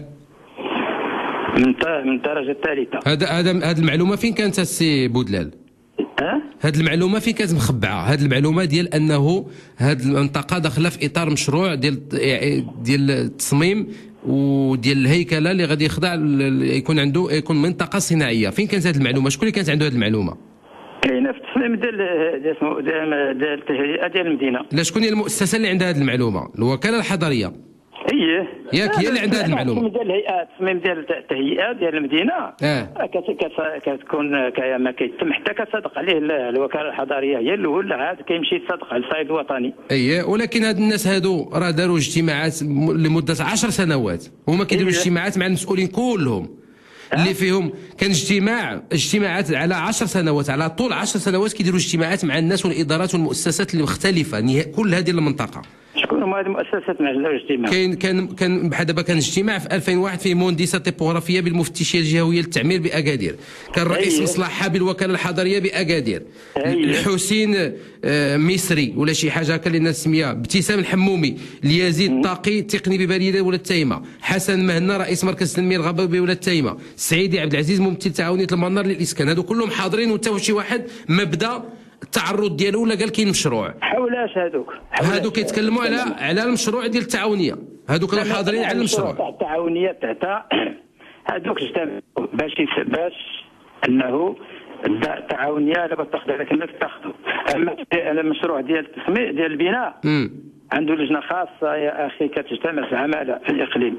من من الدرجه الثالثه. هذا هذا هذه المعلومه فين كانت السي بودلال؟ اه هذه المعلومه فين كانت مخبعه؟ هذه المعلومه ديال انه هذه المنطقه داخله في اطار مشروع ديال ديال التصميم وديال الهيكله اللي غادي يخضع يكون عنده يكون منطقه صناعيه. فين كانت هذه المعلومه؟ شكون اللي كانت عنده هذه المعلومه؟ كاينه في التصميم ديال اسمه ديال التهيئه ديال المدينه. لا شكون هي المؤسسه اللي عندها هذه المعلومه؟ الوكاله الحضريه. اييه ياك هي اللي عندها هذه المعلومه. التصميم ديال الهيئه التصميم ديال التهيئه ديال المدينه اه كتكون ما كيتم حتى كتصدق عليه الوكاله الحضريه هي الاول عاد كيمشي يتصدق على الصعيد الوطني. اييه ولكن هاد الناس هادو راه داروا اجتماعات لمده عشر سنوات هما كيديروا اجتماعات مع المسؤولين كلهم اللي فيهم كان اجتماع اجتماعات على عشر سنوات على طول عشر سنوات كيديروا اجتماعات مع الناس والادارات والمؤسسات المختلفه كل هذه المنطقه. شكون هما هذه المؤسسات مع الاجتماع؟ كاين كان كان بحال دابا كان اجتماع في ألفين وواحد في مهندسه طيبوغرافيه بالمفتشيه الجهويه للتعمير باكادير، كان رئيس مصلحه بالوكاله الحضريه باكادير، حسين مصري ولا شي حاجه هكا اللي الناس سميها، ابتسام الحمومي، اليزيد الطاقي تقني ببريده ولا التايمه، حسن مهنا رئيس مركز التنميه الغابوي ولا التايمه، سعيدي عبد العزيز ممثل تعاونيه المنار للاسكان. هادو كلهم حاضرين وتا شي واحد مبدا التعرض ديالو ولا قال كاين مشروع. حولاش هذوك؟ هادو كيتكلموا على على المشروع ديال التعاونيه، هادو كانوا حاضرين على المشروع تاع التعاونيه تاع هادوك اجتمعوا باش باش انه التعاونيه لابد تاخذ هذاك الناس تاخذه. اما المشروع ديال التسميع ديال البناء مم. عنده لجنه خاصه يا اخي كتجتمع في عماله في الاقليم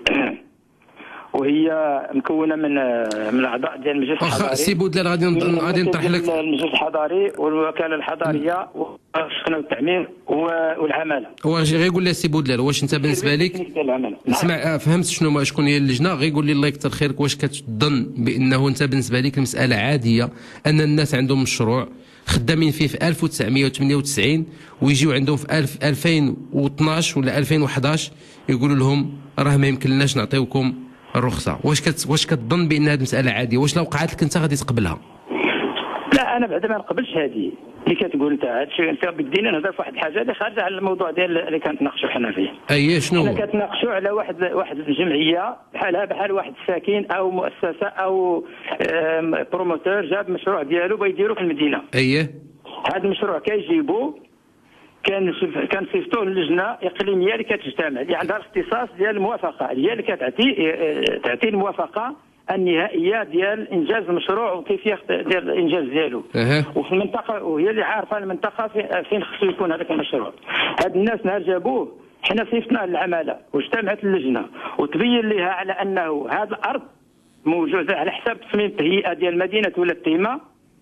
وهي مكونه من من الاعضاء ديال المجلس الحضاري. سي بودلال غادي غادي نطرح لك المجلس الحضاري والوكاله الحضاريه والسكن والتعمير والعماله. واش غير يقول لي سي بودلال واش انت بالنسبه لك اسمع فهمت شنو شكون هي اللجنه؟ غير يقول لي الله يكثر خيرك واش كتظن بانه انت بالنسبه لك المساله عاديه ان الناس عندهم مشروع خدامين فيه في ألف وتسعمائة وثمانية وتسعين ويجيو عندهم في ألفين واثناش ولا ألفين وأحد عشر يقولوا لهم راه ما يمكنناش نعطيوكم الرخصه؟ واش كت واش كتظن بان هذه المساله عاديه؟ واش لو وقعت لك انت غادي تقبلها؟ لا انا بعدا ما نقبلش هذه اللي كتقول انت. هادشي انت بدينا نهضر في واحد الحاجه اللي خارجه على الموضوع ديال اللي كنتناقشوا حنا فيه. اي شنو هو؟ حنا كنتناقشوا على واحد واحد الجمعيه بحالها بحال واحد الساكن او مؤسسه او بروموتور جاب مشروع ديالو بغا يديرو في المدينه. اييه هذا المشروع كيجيبو كان كنصيفطوه للجنه اقليميه اللي كتجتمع اللي عندها الاختصاص ديال الموافقه هي اللي كتعطي تعطي الموافقه النهائيه ديال انجاز المشروع وكيفيه ديال الانجاز ديالو. أه. وفي المنطقه وهي اللي عارفه المنطقه فين خصو يكون هذاك المشروع. هاد الناس نهار جابوه حنا صيفطناه للعماله واجتمعت اللجنه وتبين لها على انه هذه الارض موجوده على حساب تصميم التهيئه ديال مدينه ولا التيمه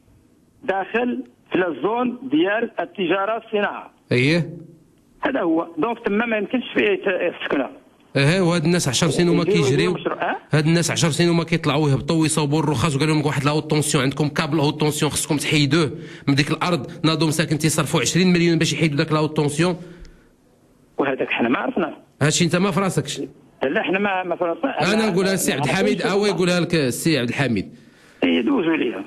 داخل في الزون ديال التجاره والصناعه. اييه هذا هو دونك تما ما يمكنش فيه السكنه. اه وهاد الناس عشر سنين وما كيجريو هاد الناس عشر سنين وما كيطلعوا يهبطوا ويصاوبوا الرخص وقالوا لهم واحد لا هوت طونسيون عندكم كابل هوت طونسيون خصكم تحيدوه من ديك الارض. ناضوا مساكن تيصرفوا عشرين مليون باش يحيدوا داك لا هوت طونسيون وهذاك حنا ما عرفنا. هادشي انت ما في راسكش. لا حنا ما ما في راسنا. انا نقولها السي عبد الحميد او يقولها لك السي عبد الحميد. يدوزوا ليها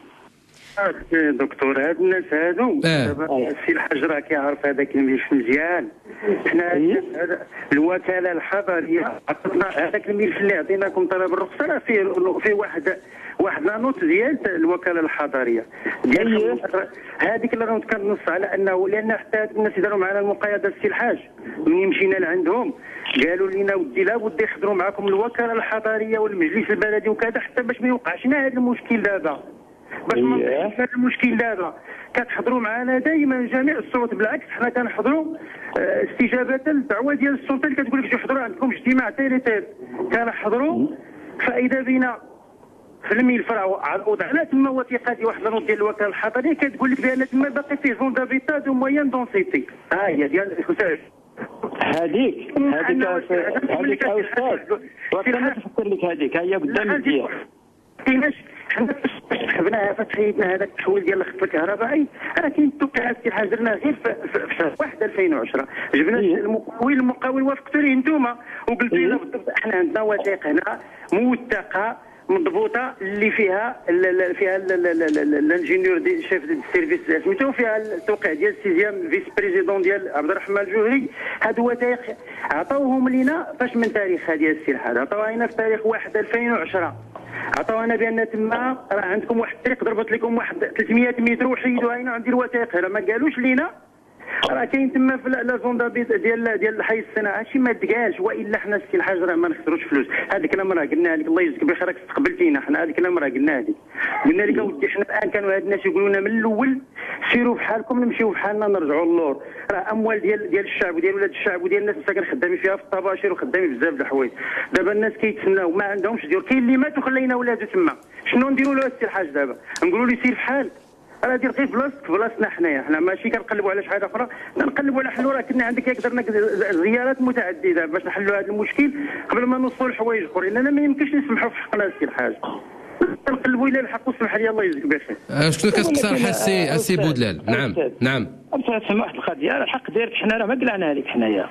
دكتور. هاد الناس هادو السي الحاج راه كيعرف هذاك الملف مزيان. حنا الوكاله الحضريه عطاتنا هذاك الملف اللي عطيناكم طلب الرخصه راه فيه فيه واحد واحد لا نوت ديال الوكاله الحضريه ديال هذيك اللي راه كنص على انه لان حتى هاد الناس داروا معنا المقايضه السي الحاج ملي مشينا لعندهم قالوا لنا ودي لابد يحضروا معكم الوكاله الحضريه والمجلس البلدي وكذا حتى باش ما يوقعش لنا هذا المشكل دابا. باش ما نوقعش هذا المشكل دابا كتحضروا معنا دائما جميع الصوت. بالعكس حنا كنحضروا استجابه للدعوه ديال السلطه اللي كتقول لك حضروا عندكم اجتماع تيري تير كنحضروا. فاذا بينا في الملف راه وضعنا تما وثيقه ديال واحد النوت ديال الوكاله الحضريه كتقول لك بان تما باقي فيه زون دافيتا دو موين دونسيتي. ها هي ديال الخسائر هذيك هذيك هذيك استاذ وانا نفكر لك هذيك هي قدام الديار كايناش حنا حبناها فتحيدنا هذاك التحويل ديال الخط الكهربائي راه كاين التوقيعات اللي حاجرنا غير في شهر واحد ألفين وعشرة جبنا المقاول المقاول وافقتوا ليه انتوما وقلت لنا بالضبط احنا عندنا وثائق هنا موثقه مضبوطه اللي فيها فيها الانجينيور دي شيف دي السيرفيس سميتو فيها التوقيع ديال السيزيام فيس بريزيدون ديال عبد الرحمن الجوهري. هاد الوثائق عطاوهم لينا فاش من تاريخ هذه السي الحاج عطاوها لنا في تاريخ واحد ألفين وعشرة عطاونا بان تما راه عندكم واحد الطريق ضربت لكم واحد ثلاثمائة متر وحيدوها لنا عندي الوثائق راه ما قالوش لينا راه كاين تما في لا زون دابيت ديال ديال الحي الصناعي هادشي ما تقالش والا حنا السي الحاج راه ما نخسروش فلوس. هذا الكلام راه قلنا لك الله يجزيك بخير راك استقبلتينا حنا هذا الكلام راه قلنا لك قلنا لك اودي حنا الان كانوا هاد الناس يقولوا لنا من الاول سيروا بحالكم نمشيو بحالنا نرجعوا للور راه اموال ديال ديال الشعب وديال ولاد الشعب وديال الناس مساكن خدامين فيها في الطباشير وخدامين بزاف د الحوايج. دابا الناس كيتسناو ما عندهمش ديور كاين اللي مات وخلينا ولادو تما شنو نديروا له السي الحاج دابا نقولوا له سير بحال راه دير غير بلاصتك بلاصتنا حنايا حنا ماشي كنقلبوا على شي حاجه اخرى نقلبوا على حلول. راه كنا عندك درنا زيارات متعدده باش نحلوا هذا المشكل قبل ما نوصلوا لحوايج اخرين لان ما يمكنش نسمحوا في حقنا السي الحاج نقلبوا الى الحق وسمح لي الله يجزيك بخير. شنو كتقترح السي السي بودلال؟ نعم نعم سمح واحد القضيه الحق ديالك حنا راه ما قلعنا لك حنايا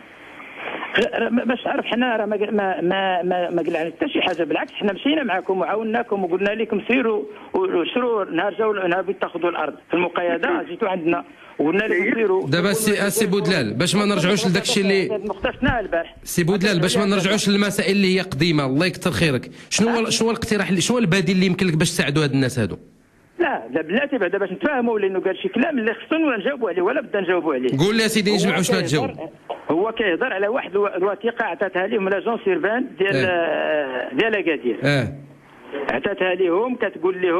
باش تعرف حنا راه ما ما ما ما قلعنا حتى شي حاجه بالعكس حنا مشينا معكم وعاوناكم وقلنا لكم سيروا وشروا نهار جاو نهار بغيتوا تاخذوا الارض في المقايضه جيتوا عندنا وقلنا لكم سيروا. دابا السي السي بودلال باش ما نرجعوش لداك الشيء اللي نقطشناها البارح سي بودلال باش ما نرجعوش للمسائل اللي هي قديمه الله يكثر خيرك شنو هو شنو هو الاقتراح شنو هو البديل اللي يمكن لك باش تساعدوا هاد الناس هادو؟ لا لا بلاتي بعدا باش نتفاهموا لانه قال شي كلام اللي خصنا نجاوبوا عليه ولا بدا نجاوبوا عليه. قول لي سيدي نجمعوا شنو تجاوب. هو كيهضر على واحد الوثيقه عطاتها لهم لاجون سيرفان ديال اه. ديال اكادير اه عطاتها لهم كتقول لهم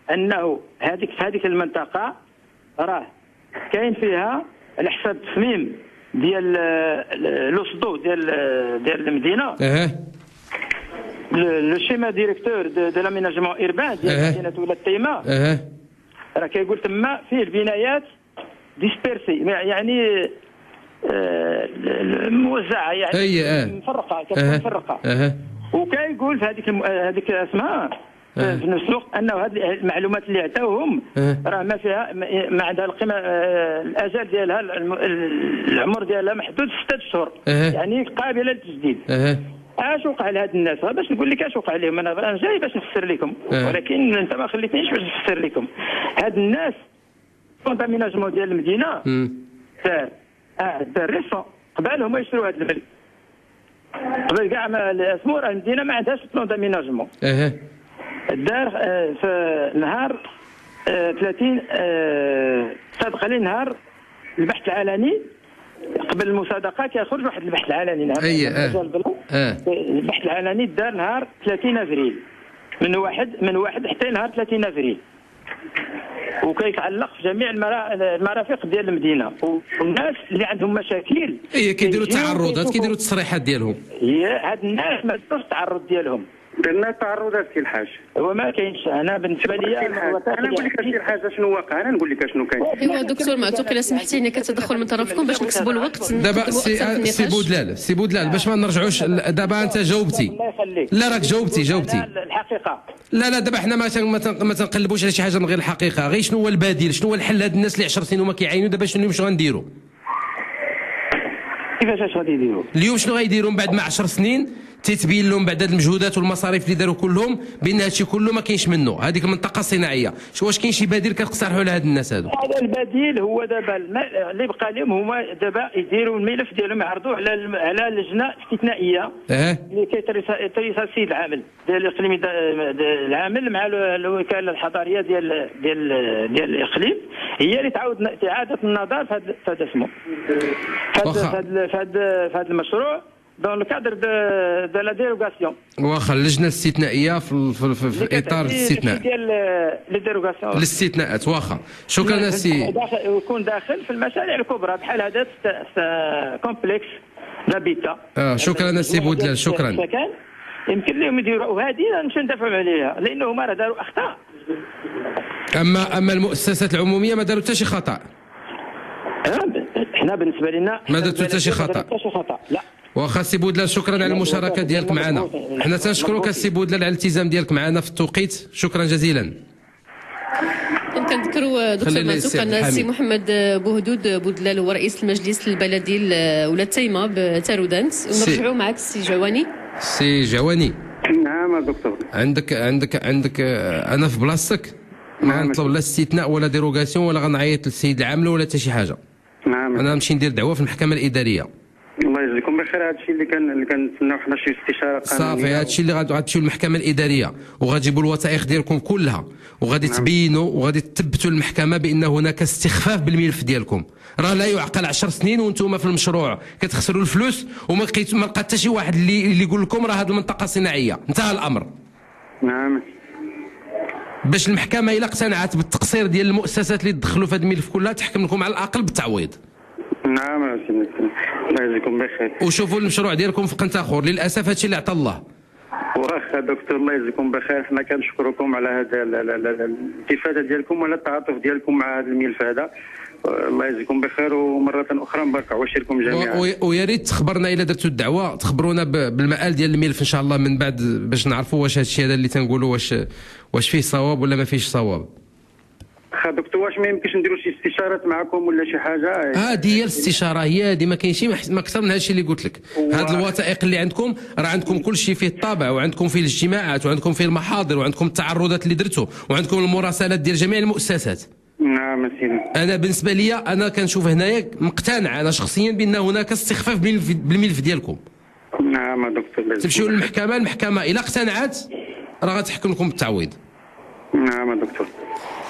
انه هذيك في هذيك المنطقه راه كاين فيها على حسب التصميم ديال لوسدو ديال ديال المدينه. اها لو شيما ديريكتور دو لاميناجمون اوربان ديال مدينه ولاد تيمه. اها راه كيقول تما فيه البنايات ديسبيرسي يعني آه موزعه يعني أيه. مفرقه كتكون مفرقه. اها وكيقول في هذيك الم... هذيك اسمها أه. في نفس الوقت انه هذه المعلومات اللي عطاوهم أه. راه ما فيها ما عندها القيمه آه الاجل ديالها العمر ديالها محدود ستة اشهر. أه. يعني قابله للتجديد. أه. اش وقع لهاد الناس باش نقول لك اش وقع لهم. انا جاي باش نفسر لكم أه. ولكن انت ما خليتنيش باش نفسر لكم. هاد الناس كونتاميناجمون ديال المدينه دار اه دار ريسون قبل هما يشروا هاد البلد قبل كاع ما اسمو راه المدينه ما عندهاش بلون داميناجمون. اها دار آه في نهار آه ثلاثين آه صادق عليه نهار البحث العلني قبل المصادقه كيخرج واحد البحث العلني. نهار اي اه, آه. البحث العلني دار نهار ثلاثين افريل من واحد من واحد حتى نهار ثلاثين افريل وكيتعلق في جميع المرافق ديال المدينه. والناس اللي عندهم مشاكل اي كيديروا تعرضات كيديروا التصريحات ديالهم. هي هاد الناس ما درتوش التعرض ديالهم درنا تعرضات سي الحاج. هو ما كاينش. انا بالنسبه لي انا نقول لك سي الحاج شنو واقع. انا نقول لك شنو كاين. ايوا دكتور معتوق الا سمحتي لنا كتدخل من طرفكم باش نكسبوا الوقت. دابا سي سي بودلال سي بودلال باش ما نرجعوش دابا انت جاوبتي. لا راك جاوبتي جاوبتي الحقيقه. لا لا دابا حنا ما ما تنقلبوش على شي حاجه من غير الحقيقه. غير شنو هو البديل شنو هو الحل. هاد الناس اللي عشر سنين وما كيعاينوا دابا شنو واش غنديروا كيفاش اش غادي يديروا اليوم شنو غيديروا من بعد ما عشر سنين تيتبين لهم بعد هاد المجهودات والمصاريف اللي داروا كلهم بان هادشي كله ما كاينش منه. هذيك المنطقه الصناعيه واش كاين شي بديل كتقترحوا على هاد الناس هادو؟ هذا البديل هو دابا اللي بقى لهم هما دابا يديروا الملف ديالهم يعرضوه على على لجنه استثنائيه اه اللي كيتريسها السيد العامل ديال الاقليمي العامل مع الوكاله الحضاريه ديال ديال ديال الاقليم هي اللي تعاود اعاده النظر في هذا اسمه في هذا في هذا المشروع دون الكادر دو دو لا ديروغاسيون. واخا اللجنه الاستثنائيه في, في, في, في اطار الاستثناء ديال لي ديروغاسيون الاستثناءات. واخا شكرا سي يكون داخل في المشاريع الكبرى بحال هذا كومبلكس لابيتا. اه شكرا سي بودلال شكرا. يمكن لهم يديروا وهذه نمشيو ندافعوا عليها لانه هما راه داروا اخطاء. اما اما المؤسسات العموميه ما داروا حتى شي خطا. احنا بالنسبه لنا ما درتوا حتى شي خطا. لا واخا سي بودلال شكرا على المشاركه ديالك معنا. حنا تنشكروك السي بودلال على الالتزام ديالك معنا في التوقيت. شكرا جزيلا. كنذكروا دكتور معتوق ان السي محمد بوهدود بودلال هو رئيس المجلس البلدي ولاد تيمه بتارودانت. ونرجعوا معك السي جواني. سي جواني نعم دكتور. عندك عندك عندك انا في بلاصتك ما غنطلب لا استثناء ولا ديروغاسيون ولا غنعيط للسيد العامل ولا حتى شي حاجه. نعم انا نمشي ندير دعوه في المحكمه الاداريه. الله يجزيكم بخير. هذا الشيء اللي كان اللي كنتسناو حنا شي استشاره قانونيه. صافي هذا الشيء اللي غتمشيو للمحكمه الاداريه وغتجيبوا الوثائق ديالكم كلها وغادي نعم. تبينوا وغادي تثبتوا للمحكمه بان هناك استخفاف بالملف ديالكم. راه لا يعقل عشر سنين وانتم في المشروع كتخسروا الفلوس وما لقيت ما لقى حتى شي واحد اللي اللي يقول لكم راه هذه المنطقه صناعيه. انتهى الامر. نعم. باش المحكمه الا اقتنعت بالتقصير ديال المؤسسات اللي تدخلوا في هذا الملف كلها تحكم لكم على الاقل بالتعويض. نعم سيدي الله يجزيكم بخير. وشوفوا المشروع ديالكم في قنت اخر. للاسف هادشي اللي عطى الله. واخا دكتور الله يجزيكم بخير. حنا كنشكركم على هذا الاستفاده ديالكم وعلى التعاطف ديالكم مع هذا الملف هذا. الله يجزيكم بخير ومره اخرى مبارك عواشركم جميعا. ويا ريت تخبرنا الا درتوا الدعوه تخبرونا بالمآل ديال الملف ان شاء الله من بعد باش نعرفوا واش هذا الشيء هذا اللي تنقولوا واش واش فيه صواب ولا ما فيهش صواب. واخا دكتور واش ما يمكنش نديروا شي استشارات معكم ولا شي حاجه؟ هذه هي الاستشاره هي هذه ما كاينش ما اكثر من هذا الشيء اللي قلت لك. هاد الوثائق اللي عندكم راه عندكم كل شيء فيه الطابع وعندكم فيه الاجتماعات وعندكم فيه المحاضر وعندكم التعرضات اللي درتوا وعندكم المراسلات ديال جميع المؤسسات. نعم سيدي. انا بالنسبه لي انا كنشوف هنايا مقتنع انا شخصيا بان هناك استخفاف بالملف ديالكم. نعم دكتور. تمشيو للمحكمه المحكمه الا اقتنعت راه غتحكم لكم بالتعويض. نعم دكتور.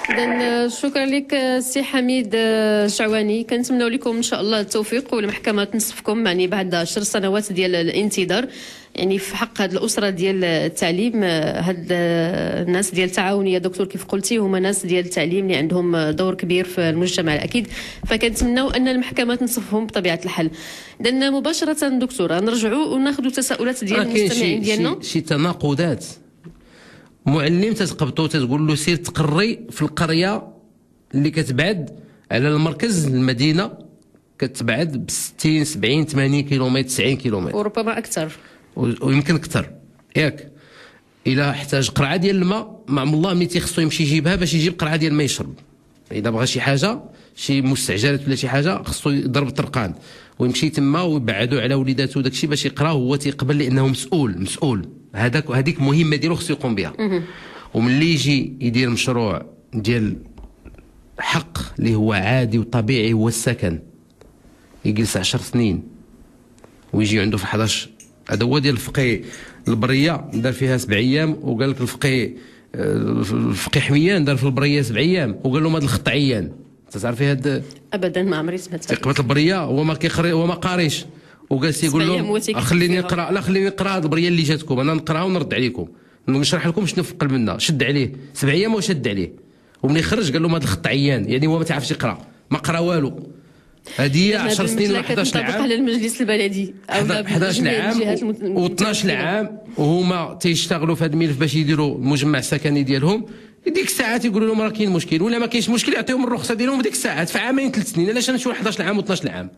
اذا شكرا لك سي حميد شعواني، كنتمنوا لكم ان شاء الله التوفيق والمحكمه تنصفكم يعني بعد عشر سنوات ديال الانتظار. يعني في حق هذه الاسره ديال التعليم، هاد الناس ديال التعاونيه دكتور كيف قلتي هما ناس ديال التعليم اللي عندهم دور كبير في المجتمع اكيد، فكنتمنوا ان المحكمه تنصفهم بطبيعه الحال. اذا مباشره دكتور نرجعوا وناخذوا التساؤلات ديال المستمعين ديالنا. شي تناقضات، معلم تتقبطو تتقول له سير تقري في القريه اللي كتبعد على المركز المدينه، كتبعد ب ستين سبعين ثمانين كيلومتر تسعين كيلومتر وربما اكثر ويمكن اكثر ياك. الا احتاج قرعه ديال الماء مع الله ملي خصو يمشي يجيبها باش يجيب قرعه ديال الماء يشرب. اذا بغى شي حاجه شي مستعجلات ولا شي حاجه خصو يضرب طرقان ويمشي تما ويبعدوا على وليداتو داكشي باش يقرا هو تيقبل لانه مسؤول مسؤول هذاك هذيك مهمه ديالو خصو يقوم بها. وملي يجي يدير مشروع ديال حق اللي هو عادي وطبيعي هو السكن، يجلس عشر سنين ويجي عنده في حداش. هذا هو ديال الفقيه البريه دار فيها سبع ايام، وقال لك الفقيه الفقيه حميان دار في البريه سبع ايام وقال لهم هذا الخط عيان. انت تعرفي هاد ابدا ما عمري سمعت. تقبط البريه هو ما كيقري هو ما قاريش وجالس يقول لهم خليني نقرا، لا خليني نقرا هاد البريه اللي جاتكم انا نقراها ونرد عليكم نشرح لكم شنو في قلب منا. شد عليه سبع ايام وشد عليه، ومن يخرج قال لهم هذا الخط عيان، يعني هو ما تعرفش يقرا ما قرا والو. هذه هي عشر سنين و احد عشر عام على المجلس البلدي احد عشر عام و اثنا عشر عام وهما تيشتغلوا في هذا الملف باش يديروا المجمع السكني ديالهم. ديك الساعات يقولوا لهم راه كاين مشكل ولا ما كاينش مشكل، يعطيهم الرخصه ديالهم ديك الساعات في عامين ثلاث سنين. علاش نمشيو احد عشر عام و اثنا عشر عام؟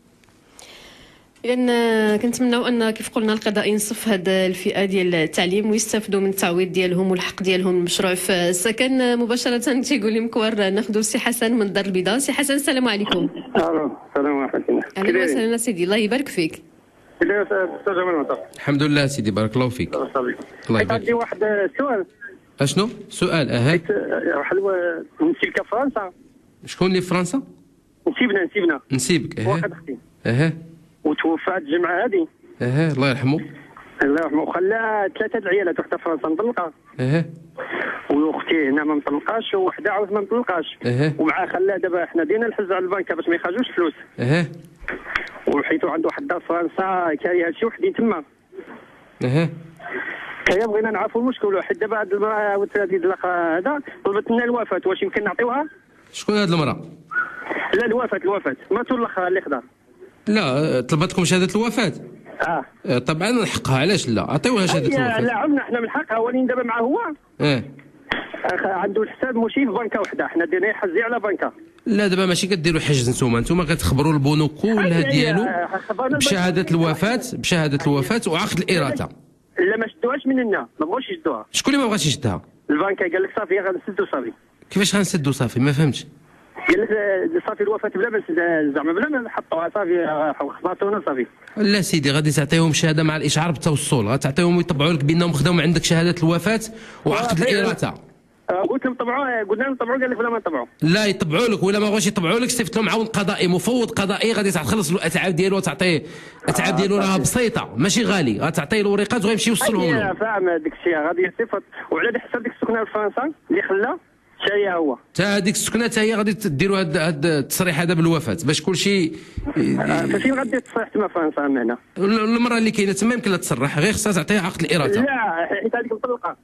لان كنتمناو ان كيف قلنا القضاء ينصف هاد الفئه ديال التعليم ويستافدوا من التعويض ديالهم والحق ديالهم المشروع في السكن. مباشره تيقول لي مكور ناخذوا سي حسن من الدار البيضاء. سي حسن السلام عليكم. الو السلام عليكم. اهلا وسهلا سيدي، الله يبارك فيك. الحمد لله سيدي بارك الله فيك. الله يبارك. عندي واحد السؤال. اشنو سؤال؟ اها واحد نسيبك فرنسا. شكون اللي في فرنسا؟ نسيبنا نسيبنا نسيبك. اها واحد اختي اها وتوفات الجمعه هذه. اها الله يرحمه. الله يرحمه. وخلى ثلاثه العيالات، وحده في فرنسا مطلقه. اها واختي هنا ما مطلقاش، وحده عاود ما مطلقاش. اها ومعاه خلاه دابا حنا دينا الحجه على البنكه باش ما يخرجوش فلوس. اها وحيتو عنده وحده في فرنسا كاين شي وحدين تما. اها كاين بغينا نعرفوا المشكل. حيت دابا هاد المراه وتادي هذا طلبت لنا الوفاه، واش يمكن نعطيوها؟ شكون هاد المراه؟ لا الوفاه الوفاه ماتوا الاخر اللي خضر. لا طلبتكم شهاده الوفاه؟ اه طبعا نحقها، علاش لا؟ عطيوها شهاده الوفاه. لا عمنا حنا من حقها، ولكن دابا معاه هو اه عنده الحساب ماشي في بنكه وحده، حنا دينا يحزي على بنكه. لا دابا ماشي كديروا حجز نتوما، نتوما كتخبروا البنوك كلها ديالو بشهاده الوفاه بشهاده الوفاه وعقد الاراثه. لا ما شدوهاش مننا، ما بغاوش يشدوها. شكون اللي ما بغاش يشدها؟ البنكه قال لك صافي غنسدوا صافي. كيفاش غنسدوا صافي؟ ما فهمتش. قال لك صافي الوفاه بلا ما زعما بلا ما نحطوها صافي خبطونا صافي. لا سيدي غادي تعطيهم شهاده مع الاشعار بالتوصل، غتعطيهم ويطبعوا لك بانهم خداو من عندك شهاده الوفاه وعقد الاراثه. قلت لهم طبعوها، قلنا لهم طبعوا، قال لك بلا ما نطبعوا. لا يطبعوا لك، ولا ما بغاوش يطبعوا لك صيفط لهم عون قضائي مفوض قضائي غادي تخلص له الاتعاب ديالو وتعطيه الاتعاب ديالو راه بسيطه ماشي غالي، غتعطيه الوريقات وغيمشي يوصلهم له. انا فاهم هذاك الشيء غادي يصيفط. وعلى حساب ديك السكنه في فرنسا اللي خلى حتى هو حتى هذيك السكنه حتى هي غادي ديروا هاد هاد التصريح هذا بالوفاه باش كلشي. فين غادي تصريح تما فرنسا هنا؟ المراه اللي كاينه تما يمكن لها تصرح، غير خصها تعطيها عقد الاراثه. لا حيت هذيك مطلقه.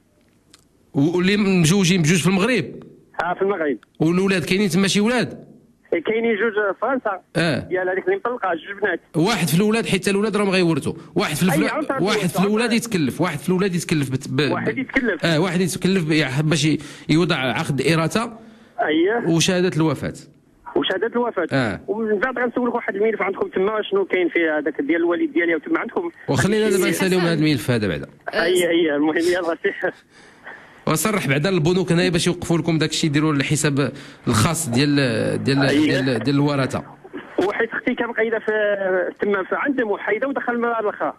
واللي مجوجين بجوج في المغرب؟ اه في المغرب. والولاد كاينين تما شي ولاد؟ كاينين جوج في فرنسا. اه ديال هذيك اللي مطلقه جوج بنات. واحد في الاولاد حيت الاولاد راهم غيورثوا، واحد في الفل... واحد في الاولاد يتكلف، واحد في الاولاد يتكلف بت... ب... واحد يتكلف اه واحد يتكلف ب... باش يوضع عقد اراثه. اييه وشهاده الوفاه. وشهاده الوفاه. اه ومن بعد غنسولك واحد الملف عندكم تما شنو كاين فيه هذاك ديال الوالد ديالي تما عندكم. وخلينا دابا نساليو من هذا الملف هذا بعدا. اي اي المهم يلاه سير. وصرح بعدا البنوك هنايا باش يوقفوا لكم داك الشيء، يديروا الحساب الخاص ديال ديال ديال, ديال الورثه. وحيت اختي كان مقيده في تما في عندهم وحيده ودخل المراه الاخرى.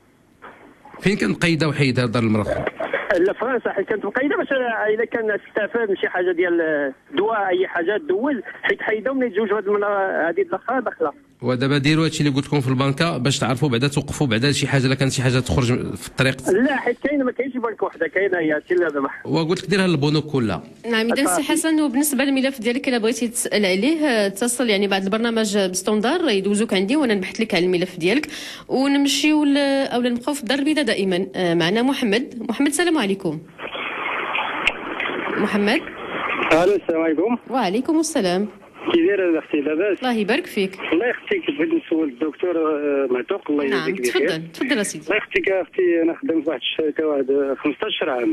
فين كانت مقيده وحيده دار المراه؟ لا فرنسا، حيت كانت مقيده باش اذا كان استفاد من شي حاجه ديال الدواء اي حاجه دوز، حيت حيده وملي يتزوجوا هذه المراه هذه الاخرى داخله. ودابا ديروا هادشي اللي قلت لكم في البنكه باش تعرفوا بعدا توقفوا بعدا شي حاجه، الا كانت شي حاجه تخرج في الطريق. لا حيت كاينه ما كاينش بنك وحده، كاينه هي سي لا بحر. وقلت لك ديرها للبنوك كلها. نعم اذا سي حسن، وبالنسبه للملف ديالك الا بغيتي تسال عليه اتصل يعني بعد البرنامج بستوندار يدوزوك عندي وانا نبحث لك على الملف ديالك ونمشيو او نبقاو في الدار البيضاء دائما. معنا محمد. محمد السلام عليكم. محمد. الو السلام عليكم. وعليكم السلام. كي دايره اختي لاباس؟ الله يبارك فيك. الله يختيك، بغيت نسول الدكتور معتوق الله يجزيك بخير. نعم تفضل تفضل اسيدي. الله يختيك اختي، انا خدام في واحد الشركه واحد خمسطاش عام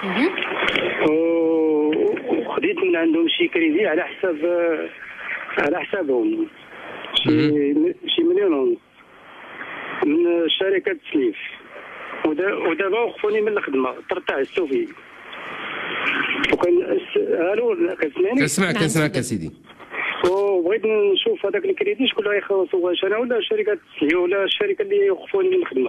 وخديت من عندهم شي كريدي على حساب على حسابهم شي شي مليون ونص من شركه تسليف، ودابا وقفوني من الخدمه طرت على السوفي. وكان الو كتسمعني؟ كنسمعك كنسمعك اسيدي. وبغيت نشوف هذاك الكريدي شكون اللي غيخلصو، واش انا ولا الشركه ولا الشركه اللي وقفوني من الخدمه.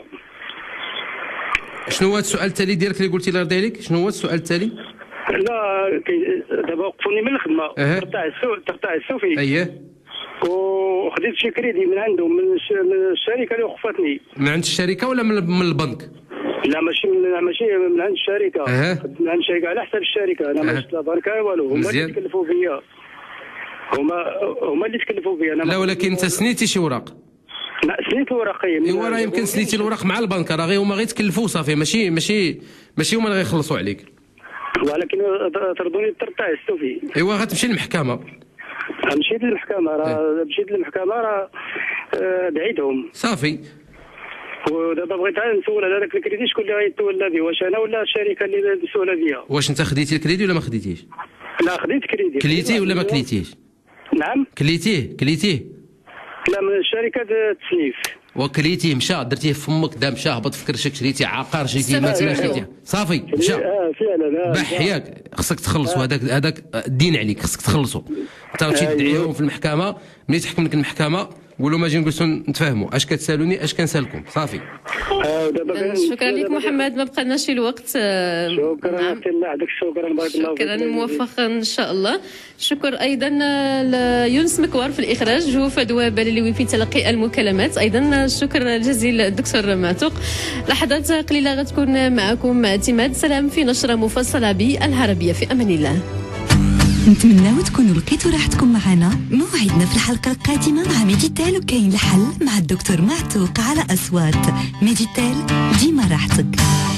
شنو هو السؤال التالي ديالك اللي قلتي لي دايرك؟ شنو هو السؤال التالي؟ لا دابا وقفوني من الخدمه أه. تاع السوق تاع السوفي. اييه. وخديت شي كريدي من عندهم من الشركه اللي وقفتني. من عند الشركه ولا من البنك؟ لا ماشي من ماشي من عند الشركه. أه. من عند الشركه على حساب الشركه، انا أه. ماشي لا بنكه والو، هما اللي تكلفوا فيا، هما هما اللي تكلفوا فيا انا. لا ولكن انت سنيتي شي وراق؟ لا سنيت الوراقيه. ايوا راه يمكن سنيتي الوراق مع البنكه، راه غير هما غيتكلفوا صافي، ماشي ماشي ماشي هما اللي غيخلصوا عليك. ولكن طردوني الطرد تاع السوفي. ايوا غتمشي للمحكمه. مشيت للمحكمه، راه مشيت للمحكمه راه بعيدهم صافي. ودابا بغيت نسول على هذاك الكريدي شكون اللي غيتولى به، واش انا ولا الشركه اللي مسؤوله بيا؟ واش انت خديتي الكريدي ولا ما خديتيش؟ لا خديت كريدي. كليتيه ولا ما كليتيش؟ نعم كليتيه كليتيه؟ لا من شركه التسليف. وكليتيه مشى درتيه في فمك دا مشى هبط في كرشك، شريتي عقار شريتي مثلا شريتي صافي مشى. اه فعلا بحياك خصك تخلصوا هذاك هذاك الدين عليك، خصك تخلصوا. انت غتمشي تدعيهم في المحكمه، ملي تحكم لك المحكمه قولوا ما اجي نجلسوا نتفاهموا، اش كتسالوني اش كنسالكم صافي. شكرا لك محمد، ما بقالناش الوقت. شكرا نعم. الله يعطيك شكرا بارك الله شكرا موفق ان شاء الله. شكر ايضا ليونس مكوار في الاخراج وفدوى بليلوي في تلقي المكالمات. ايضا شكر جزيل الدكتور معتوق. لحظات قليله غتكون معكم اعتماد سلام في نشره مفصله بالعربيه. في امان الله. نتمناو تكونوا لقيتوا راحتكم معنا. موعدنا في الحلقه القادمه مع ميديتال وكاين الحل مع الدكتور معتوق على اصوات. ميديتال ديما راحتك.